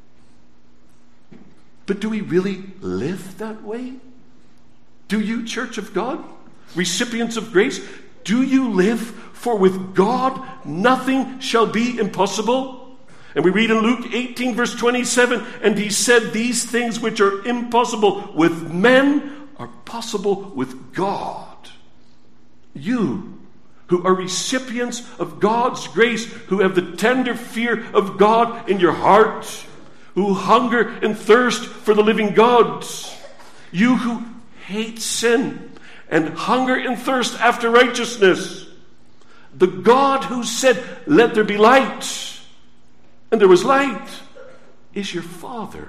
But do we really live that way? Do you, Church of God, recipients of grace, do you live for with God nothing shall be impossible? And we read in Luke eighteen verse twenty-seven, and He said, these things which are impossible with men are possible with God. You, who are recipients of God's grace, who have the tender fear of God in your heart, who hunger and thirst for the living God, you who hate sin and hunger and thirst after righteousness, the God who said, let there be light, and there was light, is your Father.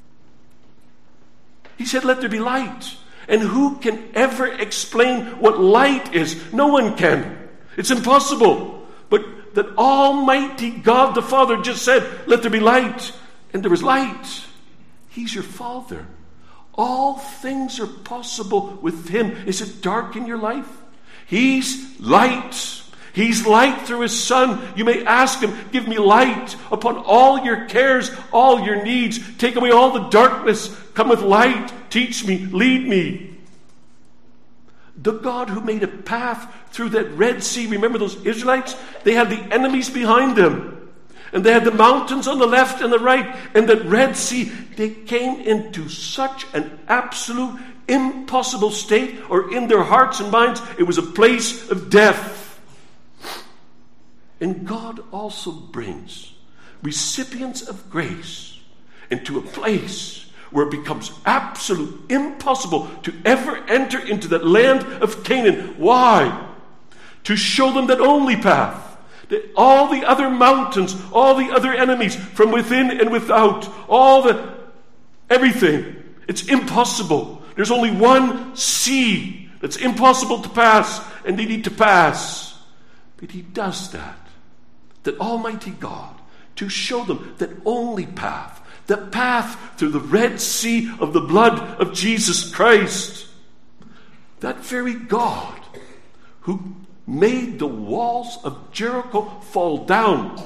He said, let there be light. And who can ever explain what light is? No one can. It's impossible. But that Almighty God the Father just said, let there be light, and there was light. He's your Father. All things are possible with Him. Is it dark in your life? He's light. He's light through His Son. You may ask Him, give me light upon all your cares, all your needs. Take away all the darkness. Come with light. Teach me. Lead me. The God who made a path through that Red Sea. Remember those Israelites? They had the enemies behind them. And they had the mountains on the left and the right. And that Red Sea, they came into such an absolute impossible state, or in their hearts and minds, it was a place of death. And God also brings recipients of grace into a place where it becomes absolute impossible to ever enter into that land of Canaan. Why? To show them that only path. That all the other mountains, all the other enemies from within and without, all the everything, it's impossible. There's only one sea that's impossible to pass, and they need to pass. But He does that. That Almighty God, to show them that only path, the path through the Red Sea of the blood of Jesus Christ. That very God who made the walls of Jericho fall down.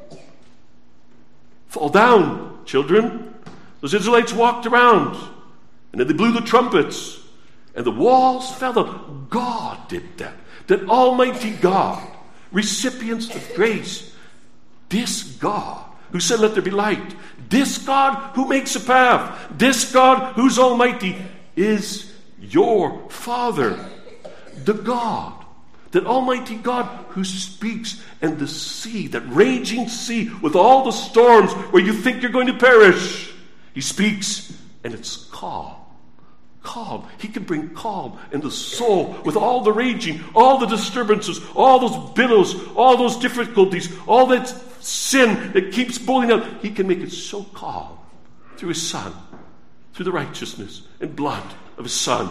Fall down, children. Those Israelites walked around, and then they blew the trumpets, and the walls fell down. God did that. That Almighty God, recipients of grace, this God who said, let there be light, this God who makes a path, this God who's almighty, is your Father. The God, that Almighty God who speaks, and the sea, that raging sea with all the storms where you think you're going to perish, He speaks and it's calm. Calm. He can bring calm in the soul with all the raging, all the disturbances, all those billows, all those difficulties, all that sin that keeps boiling out. He can make it so calm through His Son, through the righteousness and blood of His Son.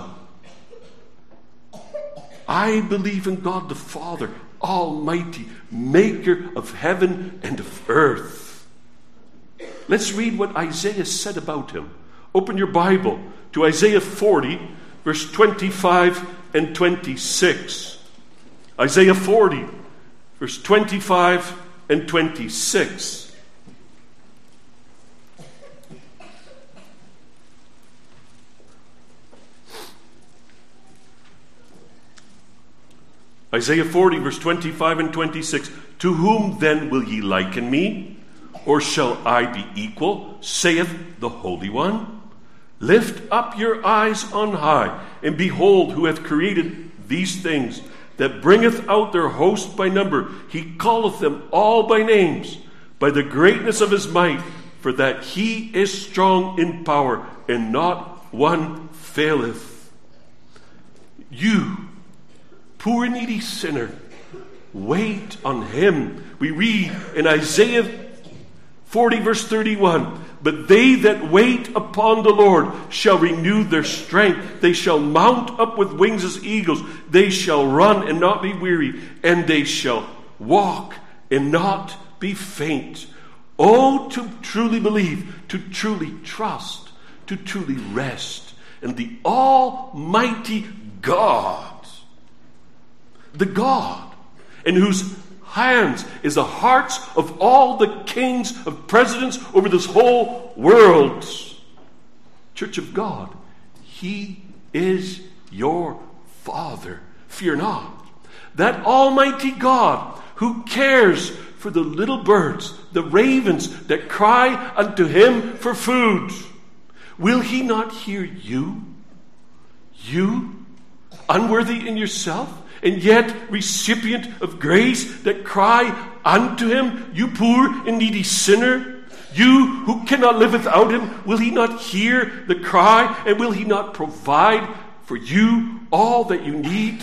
I believe in God the Father, Almighty, maker of heaven and of earth. Let's read what Isaiah said about Him. Open your Bible to Isaiah forty, verse twenty-five and twenty-six. Isaiah forty, verse twenty-five and twenty-six. Isaiah forty, verse twenty-five and twenty-six. To whom then will ye liken me? Or shall I be equal, saith the Holy One? Lift up your eyes on high, and behold who hath created these things, that bringeth out their host by number. He calleth them all by names, by the greatness of his might, for that he is strong in power, and not one faileth. You, poor needy sinner, wait on him. We read in Isaiah forty, verse thirty-one, but they that wait upon the Lord shall renew their strength. They shall mount up with wings as eagles. They shall run and not be weary, and they shall walk and not be faint. Oh, to truly believe, to truly trust, to truly rest in the Almighty God. The God in whose hands is the hearts of all the kings of presidents over this whole world. Church of God, he is your Father. Fear not. That Almighty God who cares for the little birds, the ravens that cry unto him for food, will he not hear you? You, unworthy in yourself, and yet recipient of grace, that cry unto him, you poor and needy sinner, you who cannot live without him, will he not hear the cry, and will he not provide for you all that you need?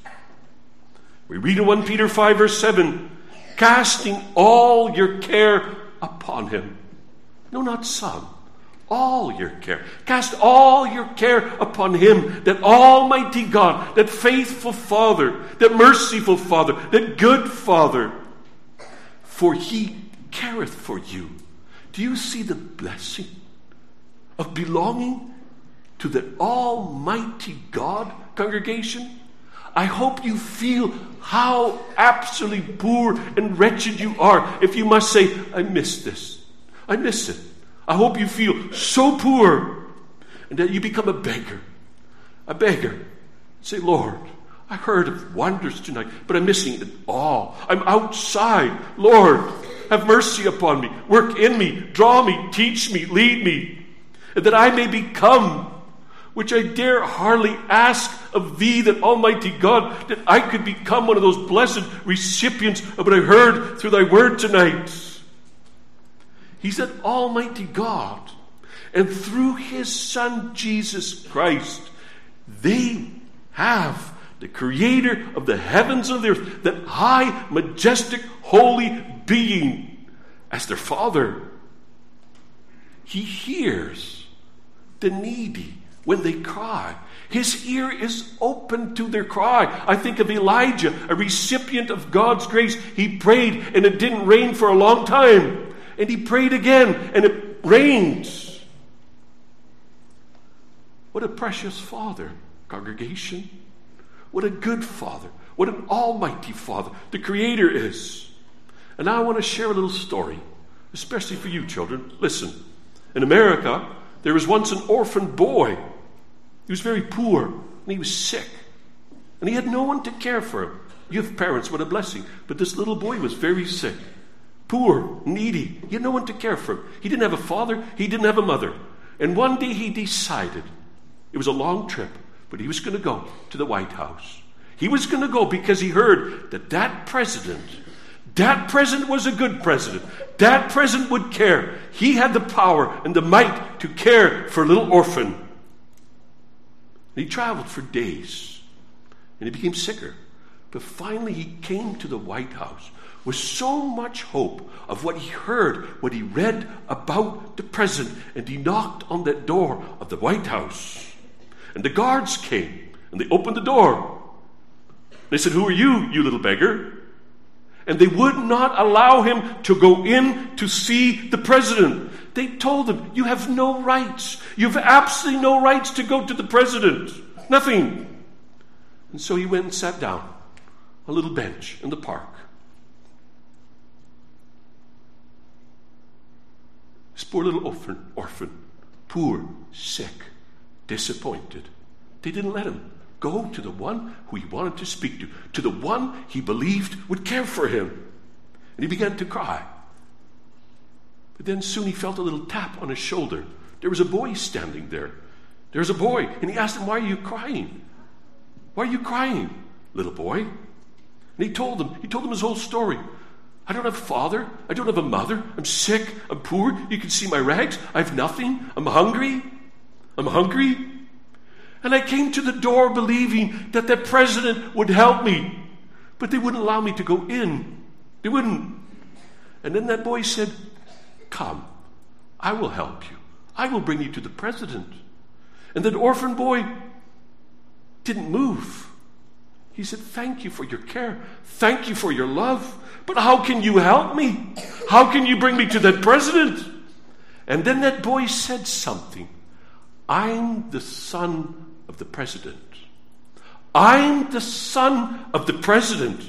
We read in First Peter five, verse seven, casting all your care upon him. No, not some. All your care. Cast all your care upon him, that Almighty God, that faithful Father, that merciful Father, that good Father. For he careth for you. Do you see the blessing of belonging to the Almighty God, congregation? I hope you feel how absolutely poor and wretched you are if you must say, I miss this. I miss it. I hope you feel so poor and that you become a beggar. A beggar. Say, Lord, I heard of wonders tonight, but I'm missing it all. I'm outside. Lord, have mercy upon me. Work in me. Draw me. Teach me. Lead me. And that I may become, which I dare hardly ask of thee, that Almighty God, that I could become one of those blessed recipients of what I heard through thy word tonight. He's that Almighty God. And through his Son, Jesus Christ, they have the Creator of the heavens and the earth, that high, majestic, holy being, as their Father. He hears the needy when they cry. His ear is open to their cry. I think of Elijah, a recipient of God's grace. He prayed and it didn't rain for a long time. And he prayed again, and it rained. What a precious Father, congregation. What a good Father. What an almighty Father the Creator is. And now I want to share a little story, especially for you children. Listen, in America, there was once an orphan boy. He was very poor, and he was sick. And he had no one to care for him. You have parents, what a blessing. But this little boy was very sick. Poor, needy. He had no one to care for him. He didn't have a father. He didn't have a mother. And one day he decided, it was a long trip, but he was going to go to the White House. He was going to go because he heard that that president, that president was a good president. That president would care. He had the power and the might to care for a little orphan. And he traveled for days. And he became sicker. But finally he came to the White House with so much hope of what he heard, what he read about the president. And he knocked on that door of the White House. And the guards came, and they opened the door. They said, who are you, you little beggar? And they would not allow him to go in to see the president. They told him, you have no rights. You have absolutely no rights to go to the president. Nothing. And so he went and sat down on a little bench in the park. This poor little orphan, orphan, poor, sick, disappointed. They didn't let him go to the one who he wanted to speak to, to the one he believed would care for him. And he began to cry. But then soon he felt a little tap on his shoulder. There was a boy standing there. There's a boy, and he asked him, "Why are you crying? Why are you crying, little boy?" And he told him, he told him his whole story. "I don't have a father. I don't have a mother. I'm sick. I'm poor. You can see my rags. I have nothing. I'm hungry. I'm hungry. And I came to the door believing that the president would help me. But they wouldn't allow me to go in. They wouldn't." And then that boy said, "Come, I will help you. I will bring you to the president." And that orphan boy didn't move. He said, "Thank you for your care. Thank you for your love. But how can you help me? How can you bring me to that president?" And then that boy said something. "I'm the son of the president. I'm the son of the president."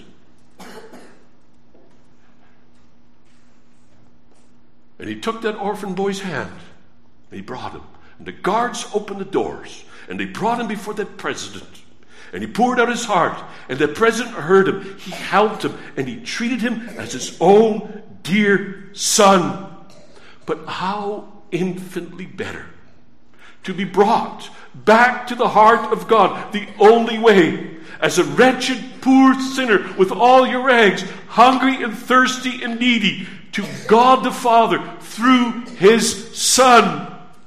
And he took that orphan boy's hand and he brought him. And the guards opened the doors and they brought him before that president. And he poured out his heart, and the president heard him. He helped him, and he treated him as his own dear son. But how infinitely better to be brought back to the heart of God, the only way, as a wretched, poor sinner with all your rags, hungry and thirsty and needy, to God the Father through his Son.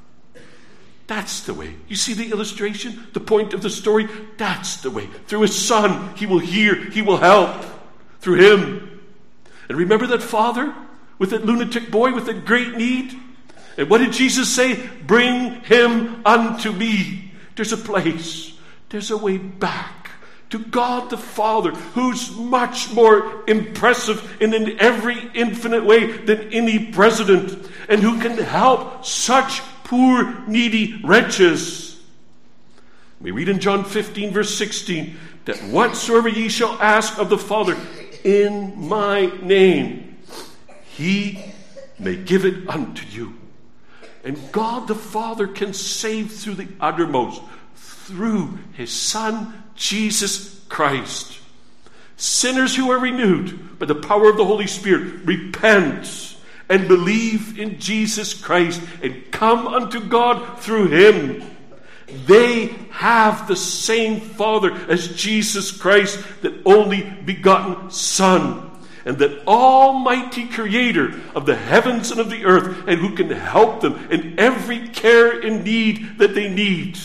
That's the way. You see the illustration, the point of the story? That's the way. Through his Son, he will hear, he will help. Through him. And remember that father with that lunatic boy with that great need? And what did Jesus say? "Bring him unto me." There's a place. There's a way back to God the Father, who's much more impressive and in every infinite way than any president, and who can help such poor, needy wretches. We read in John fifteen, verse sixteen, that whatsoever ye shall ask of the Father in my name, he may give it unto you. And God the Father can save through the uttermost, through his Son, Jesus Christ. Sinners who are renewed by the power of the Holy Spirit repent and believe in Jesus Christ and come unto God through him. They have the same Father as Jesus Christ, the only begotten Son, and that almighty Creator of the heavens and of the earth, and who can help them in every care and need that they need,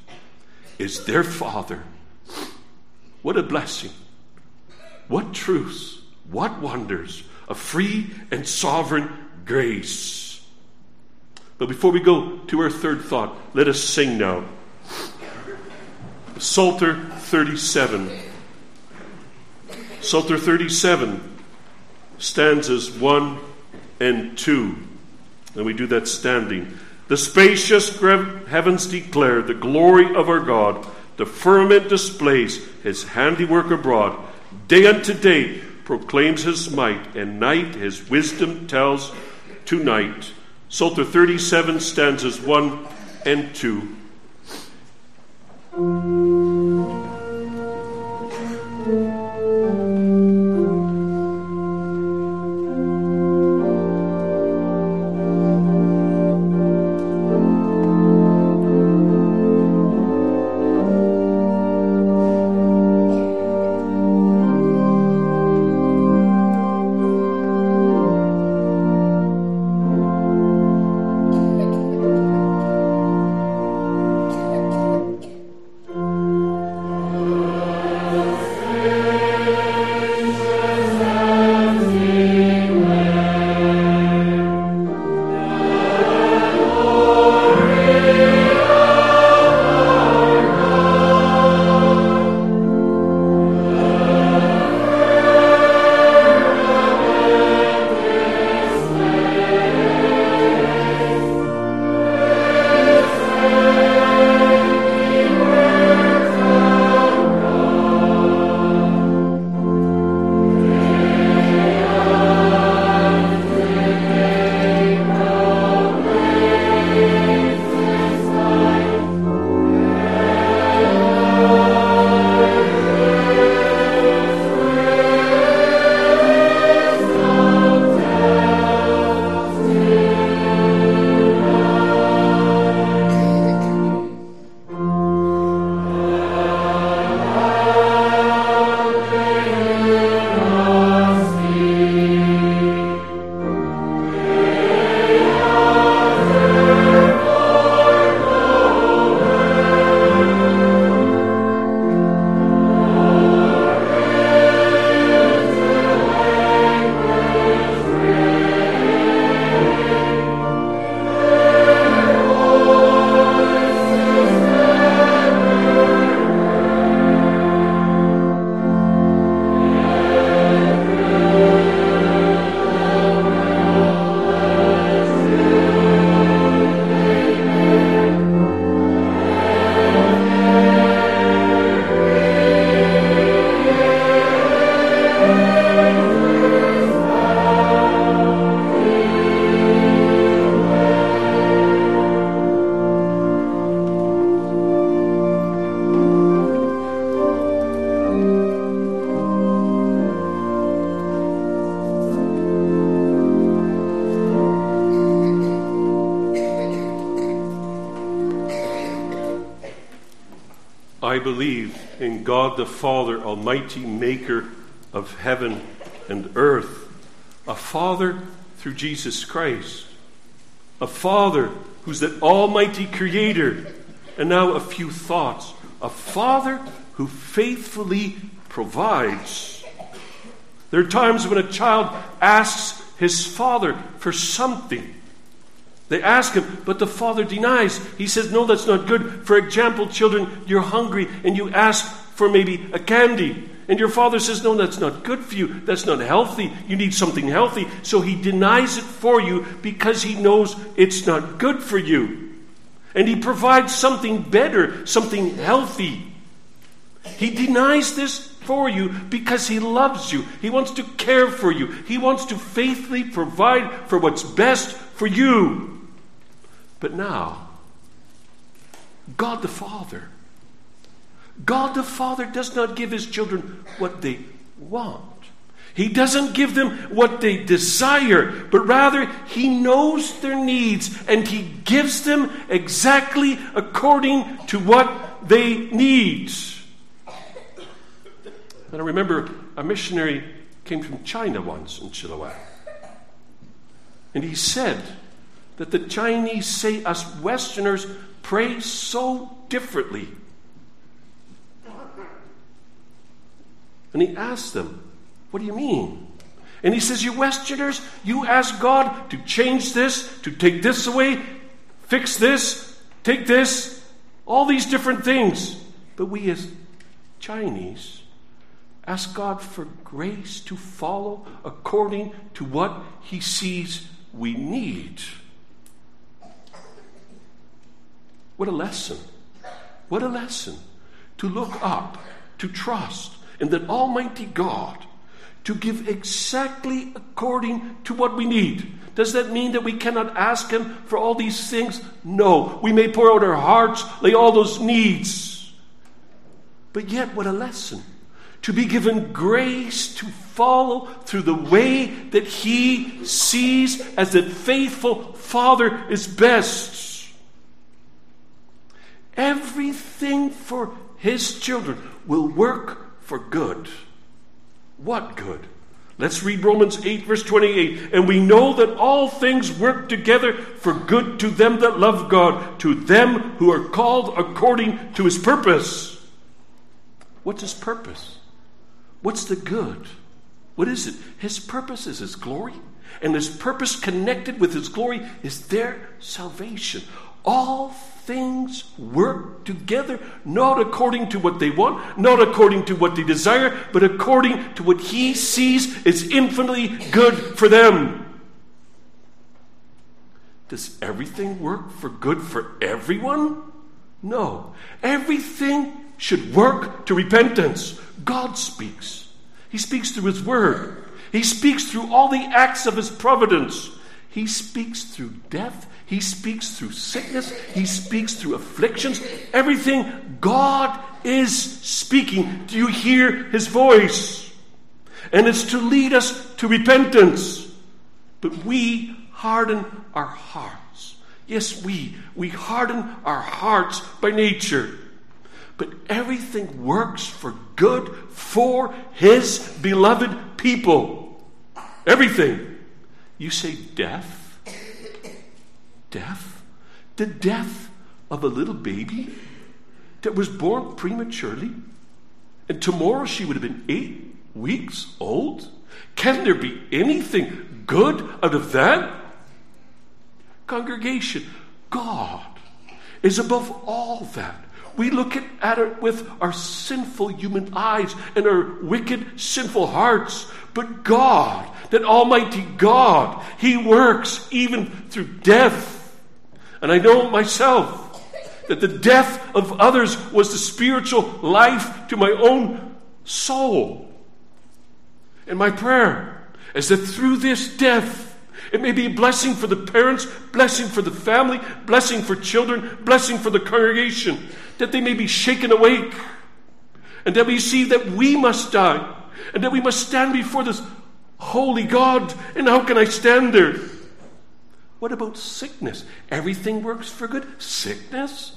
is their Father. What a blessing. What truths. What wonders of free and sovereign grace. But before we go to our third thought, let us sing now. Psalter thirty-seven. Psalter thirty-seven, stanzas one and two. And we do that standing. The spacious heavens declare the glory of our God. The firmament displays his handiwork abroad. Day unto day proclaims his might, and night his wisdom tells to night. Psalter thirty-seven, stanzas one and two. believe in God the Father, Almighty Maker of heaven and earth, a Father through Jesus Christ, a Father who's the Almighty Creator. And now a few thoughts. A Father who faithfully provides. There are times when a child asks his father for something. They ask him, but the father denies. He says, no, that's not good. For example, children, you're hungry and you ask for maybe a candy. And your father says, no, that's not good for you. That's not healthy. You need something healthy. So he denies it for you because he knows it's not good for you. And he provides something better, something healthy. He denies this for you because he loves you. He wants to care for you. He wants to faithfully provide for what's best for you. But now, God the Father, God the Father does not give his children what they want. He doesn't give them what they desire, but rather he knows their needs and he gives them exactly according to what they need. And I remember a missionary came from China once in Chiloé. And he said that the Chinese say us Westerners pray so differently. And he asked them, what do you mean? And he says, you Westerners, you ask God to change this, to take this away, fix this, take this, all these different things. But we as Chinese ask God for grace to follow according to what he sees we need. What a lesson. What a lesson. To look up, to trust in that Almighty God, to give exactly according to what we need. Does that mean that we cannot ask him for all these things? No. We may pour out our hearts, lay all those needs. But yet, what a lesson. To be given grace to follow through the way that he sees as that faithful Father is best. Everything for his children will work for good. What good? Let's read Romans eight, verse twenty-eight. And we know that all things work together for good to them that love God, to them who are called according to his purpose. What's his purpose? What's the good? What is it? His purpose is his glory, and his purpose connected with his glory is their salvation. All things work together, not according to what they want, not according to what they desire, but according to what he sees is infinitely good for them. Does everything work for good for everyone? No. Everything should work to repentance. God speaks. He speaks through his word. He speaks through all the acts of his providence. He speaks through death. He speaks through sickness. He speaks through afflictions. Everything, God is speaking. Do you hear his voice? And it's to lead us to repentance. But we harden our hearts. Yes, we. We harden our hearts by nature. But everything works for good for his beloved people. Everything. You say death? Death? The death of a little baby that was born prematurely, and tomorrow she would have been eight weeks old? Can there be anything good out of that? Congregation, God is above all that. We look at, at it with our sinful human eyes and our wicked, sinful hearts. But God, that Almighty God, he works even through death. And I know myself that the death of others was the spiritual life to my own soul. And my prayer is that through this death, it may be a blessing for the parents, blessing for the family, blessing for children, blessing for the congregation, that they may be shaken awake, and that we see that we must die, and that we must stand before this holy God. And how can I stand there? What about sickness? Everything works for good. Sickness?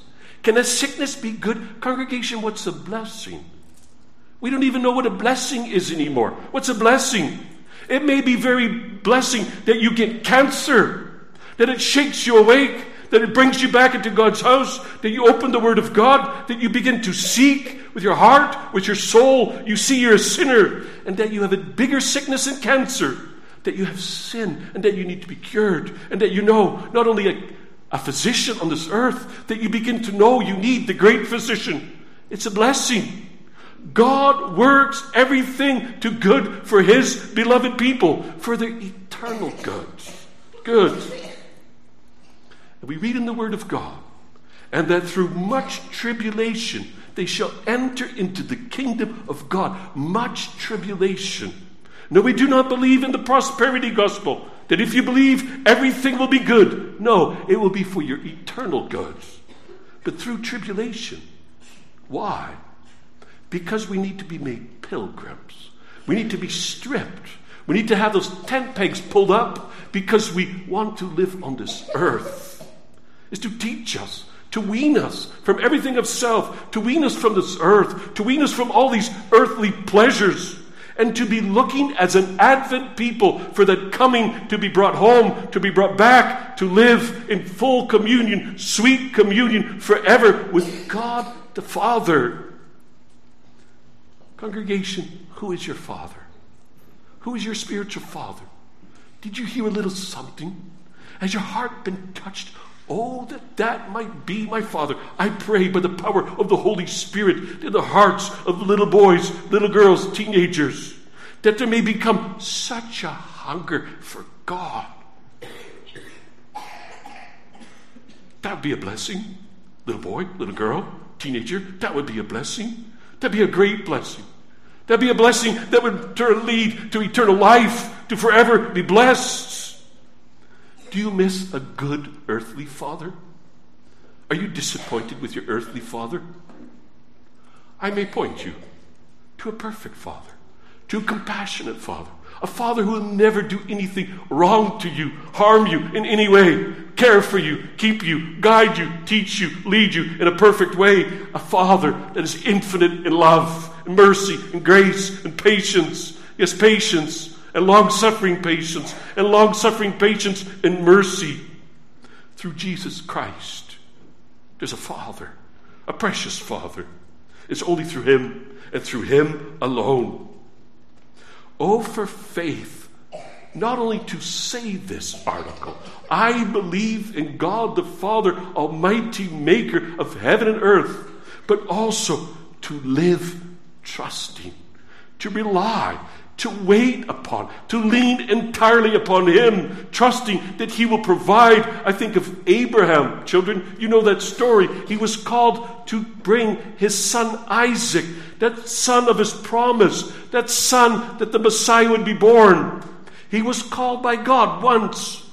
Can a sickness be good? Congregation, what's a blessing? We don't even know what a blessing is anymore. What's a blessing? It may be very blessing that you get cancer, that it shakes you awake, that it brings you back into God's house, that you open the Word of God, that you begin to seek with your heart, with your soul. You see you're a sinner, and that you have a bigger sickness than cancer, that you have sin, and that you need to be cured, and that you know not only a, a physician on this earth, that you begin to know you need the great physician. It's a blessing. God works everything to good for His beloved people, for their eternal good. Good. And we read in the Word of God, and that through much tribulation they shall enter into the kingdom of God. Much tribulation. No, we do not believe in the prosperity gospel, that if you believe, everything will be good. No, it will be for your eternal good. But through tribulation. Why? Because we need to be made pilgrims. We need to be stripped. We need to have those tent pegs pulled up because we want to live on this earth. It's to teach us, to wean us from everything of self, to wean us from this earth, to wean us from all these earthly pleasures, and to be looking as an Advent people for that coming to be brought home, to be brought back, to live in full communion, sweet communion forever with God the Father. Congregation, who is your Father? Who is your spiritual Father? Did you hear a little something? Has your heart been touched? Oh, that that might be my Father. I pray by the power of the Holy Spirit in the hearts of little boys, little girls, teenagers, that there may become such a hunger for God. That would be a blessing. Little boy, little girl, teenager, that would be a blessing. That'd be a great blessing. That'd be a blessing that would turn, lead to eternal life, to forever be blessed. Do you miss a good earthly father? Are you disappointed with your earthly father? I may point you to a perfect father, to a compassionate father, a father who will never do anything wrong to you, harm you in any way, care for you, keep you, guide you, teach you, lead you in a perfect way. A father that is infinite in love, and mercy, and grace, and patience. Yes, patience. And long-suffering patience, and long-suffering patience and mercy through Jesus Christ. There's a Father, a precious Father. It's only through Him and through Him alone. Oh, for faith, not only to say this article, I believe in God the Father, Almighty Maker of heaven and earth, but also to live trusting, to rely, to wait upon, to lean entirely upon Him, trusting that He will provide. I think of Abraham, children, you know that story. He was called to bring his son Isaac, that son of his promise, that son that the Messiah would be born. He was called by God once,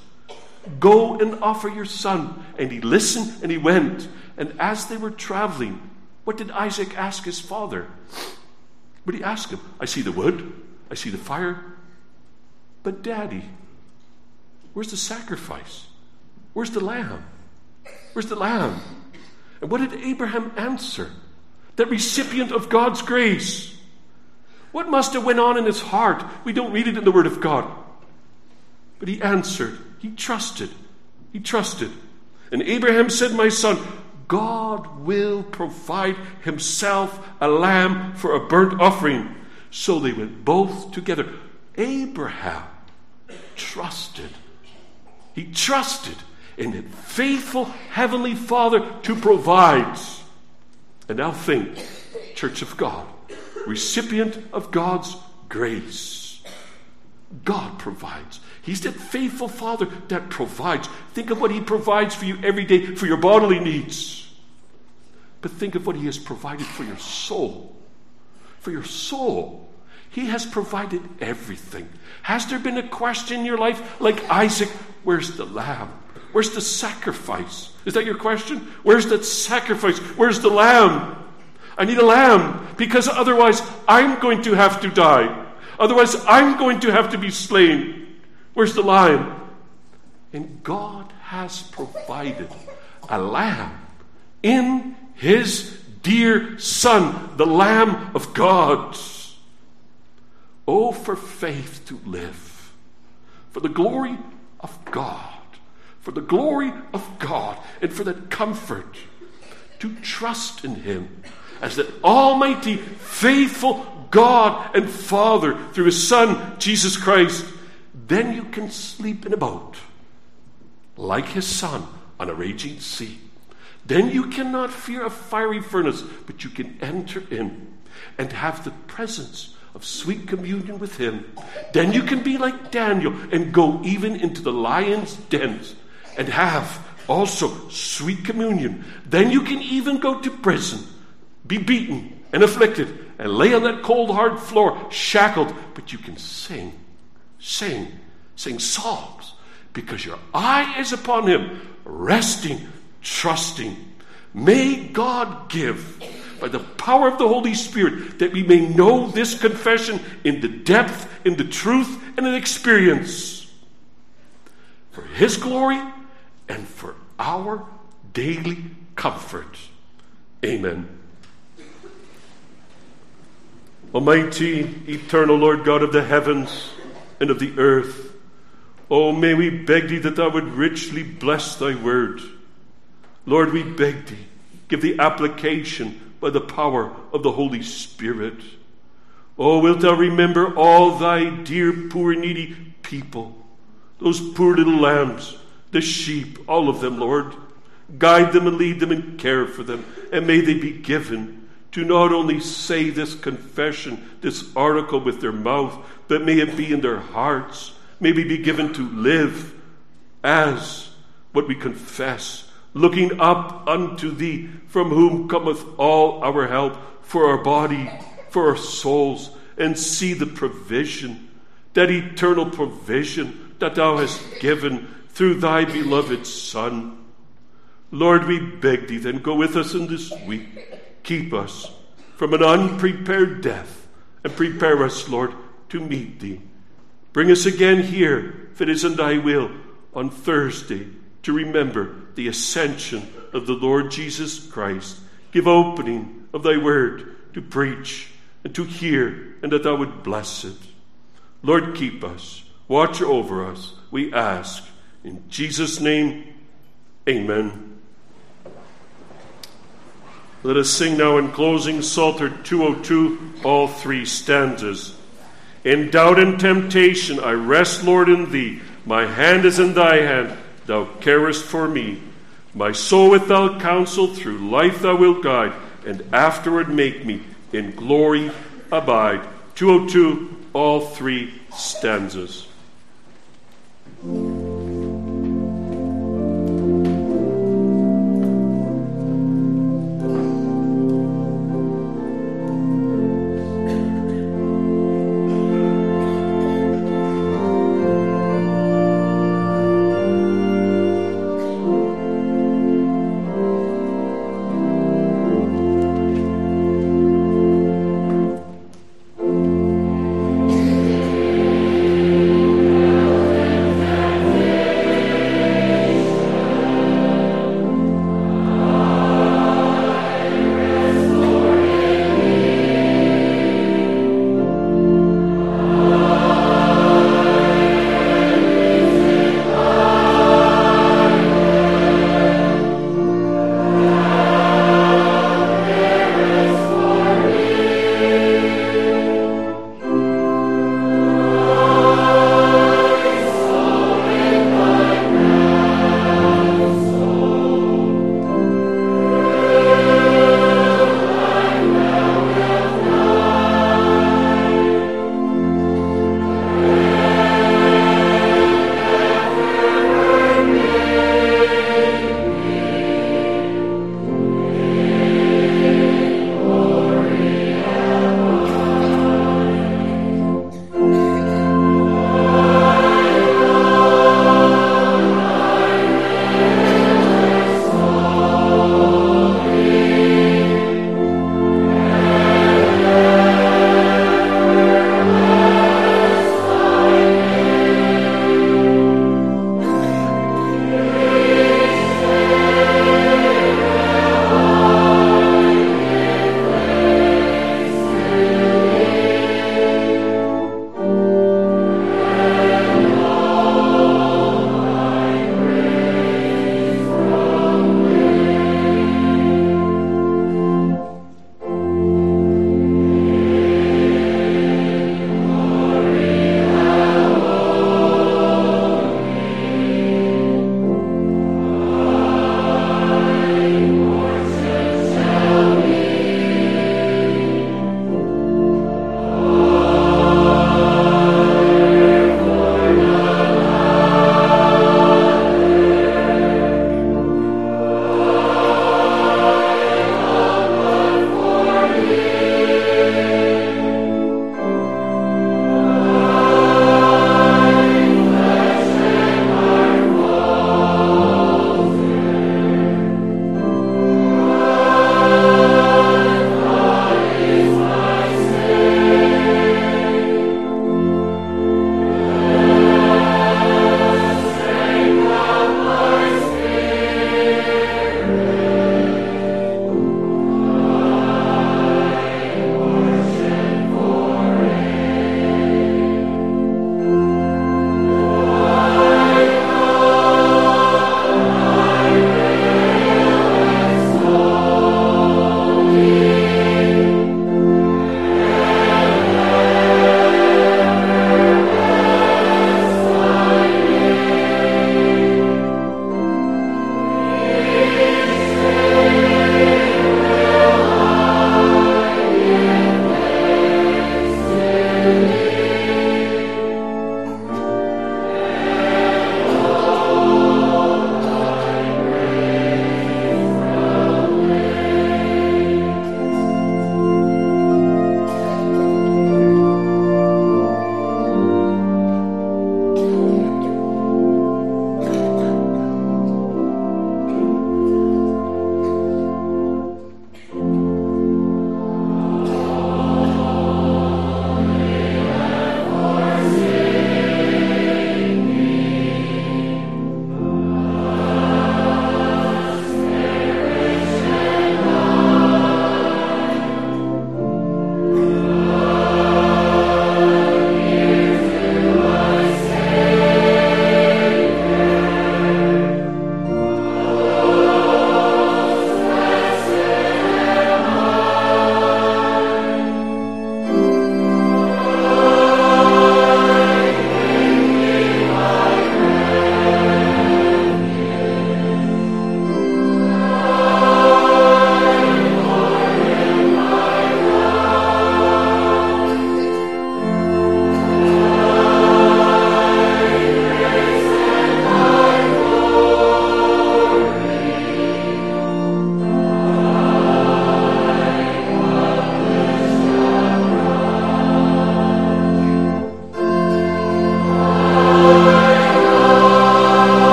go and offer your son. And he listened and he went. And as they were traveling, what did Isaac ask his father? What did he ask him? I see the wood. I see the fire. But Daddy, where's the sacrifice? Where's the lamb? Where's the lamb? And what did Abraham answer? That recipient of God's grace. What must have went on in his heart? We don't read it in the Word of God. But he answered. He trusted. He trusted. And Abraham said, my son, God will provide Himself a lamb for a burnt offering. So they went both together. Abraham trusted. He trusted in a faithful Heavenly Father to provide. And now think, Church of God, recipient of God's grace. God provides. He's that faithful Father that provides. Think of what He provides for you every day for your bodily needs. But think of what He has provided for your soul. For your soul. He has provided everything. Has there been a question in your life like Isaac? Where's the lamb? Where's the sacrifice? Is that your question? Where's that sacrifice? Where's the lamb? I need a lamb because otherwise I'm going to have to die. Otherwise I'm going to have to be slain. Where's the lamb? And God has provided a lamb in his dear Son, the Lamb of God. Oh, for faith to live, for the glory of God, for the glory of God, and for that comfort to trust in him as that almighty, faithful God and Father through his Son, Jesus Christ. Then you can sleep in a boat like his Son on a raging sea. Then you cannot fear a fiery furnace, but you can enter in and have the presence of sweet communion with him. Then you can be like Daniel and go even into the lion's dens and have also sweet communion. Then you can even go to prison, be beaten and afflicted, and lay on that cold hard floor shackled, but you can sing, sing, sing songs, because your eye is upon him, resting, trusting. May God give, by the power of the Holy Spirit, that we may know this confession in the depth, in the truth, and in experience, for his glory and for our daily comfort. Amen. Almighty, eternal Lord God of the heavens and of the earth, oh, may we beg thee that thou would richly bless thy word. Lord, we beg thee, give the application by the power of the Holy Spirit. Oh, wilt thou remember all thy dear, poor, needy people, those poor little lambs, the sheep, all of them, Lord. Guide them and lead them and care for them, and may they be given to not only say this confession, this article with their mouth, but may it be in their hearts. May we be given to live as what we confess, looking up unto thee, from whom cometh all our help, for our body, for our souls, and see the provision, that eternal provision that thou hast given through thy beloved Son. Lord, we beg thee then, go with us in this week. Keep us from an unprepared death, and prepare us, Lord, to meet thee. Bring us again here, if it is in thy will, on Thursday, to remember the ascension of the Lord Jesus Christ. Give opening of thy word to preach and to hear, and that thou would bless it. Lord, keep us, watch over us, we ask. In Jesus' name, amen. Let us sing now in closing Psalter two oh two, all three stanzas. In doubt and temptation I rest, Lord, in thee. My hand is in thy hand, thou carest for me. My soul with thy counsel through life thou wilt guide, and afterward make me in glory abide. two oh two, all three stanzas.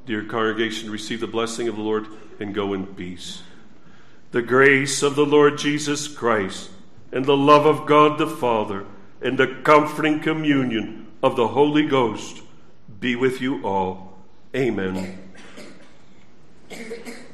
Dear congregation, receive the blessing of the Lord and go in peace. The grace of the Lord Jesus Christ and the love of God the Father and the comforting communion of the Holy Ghost be with you all. Amen.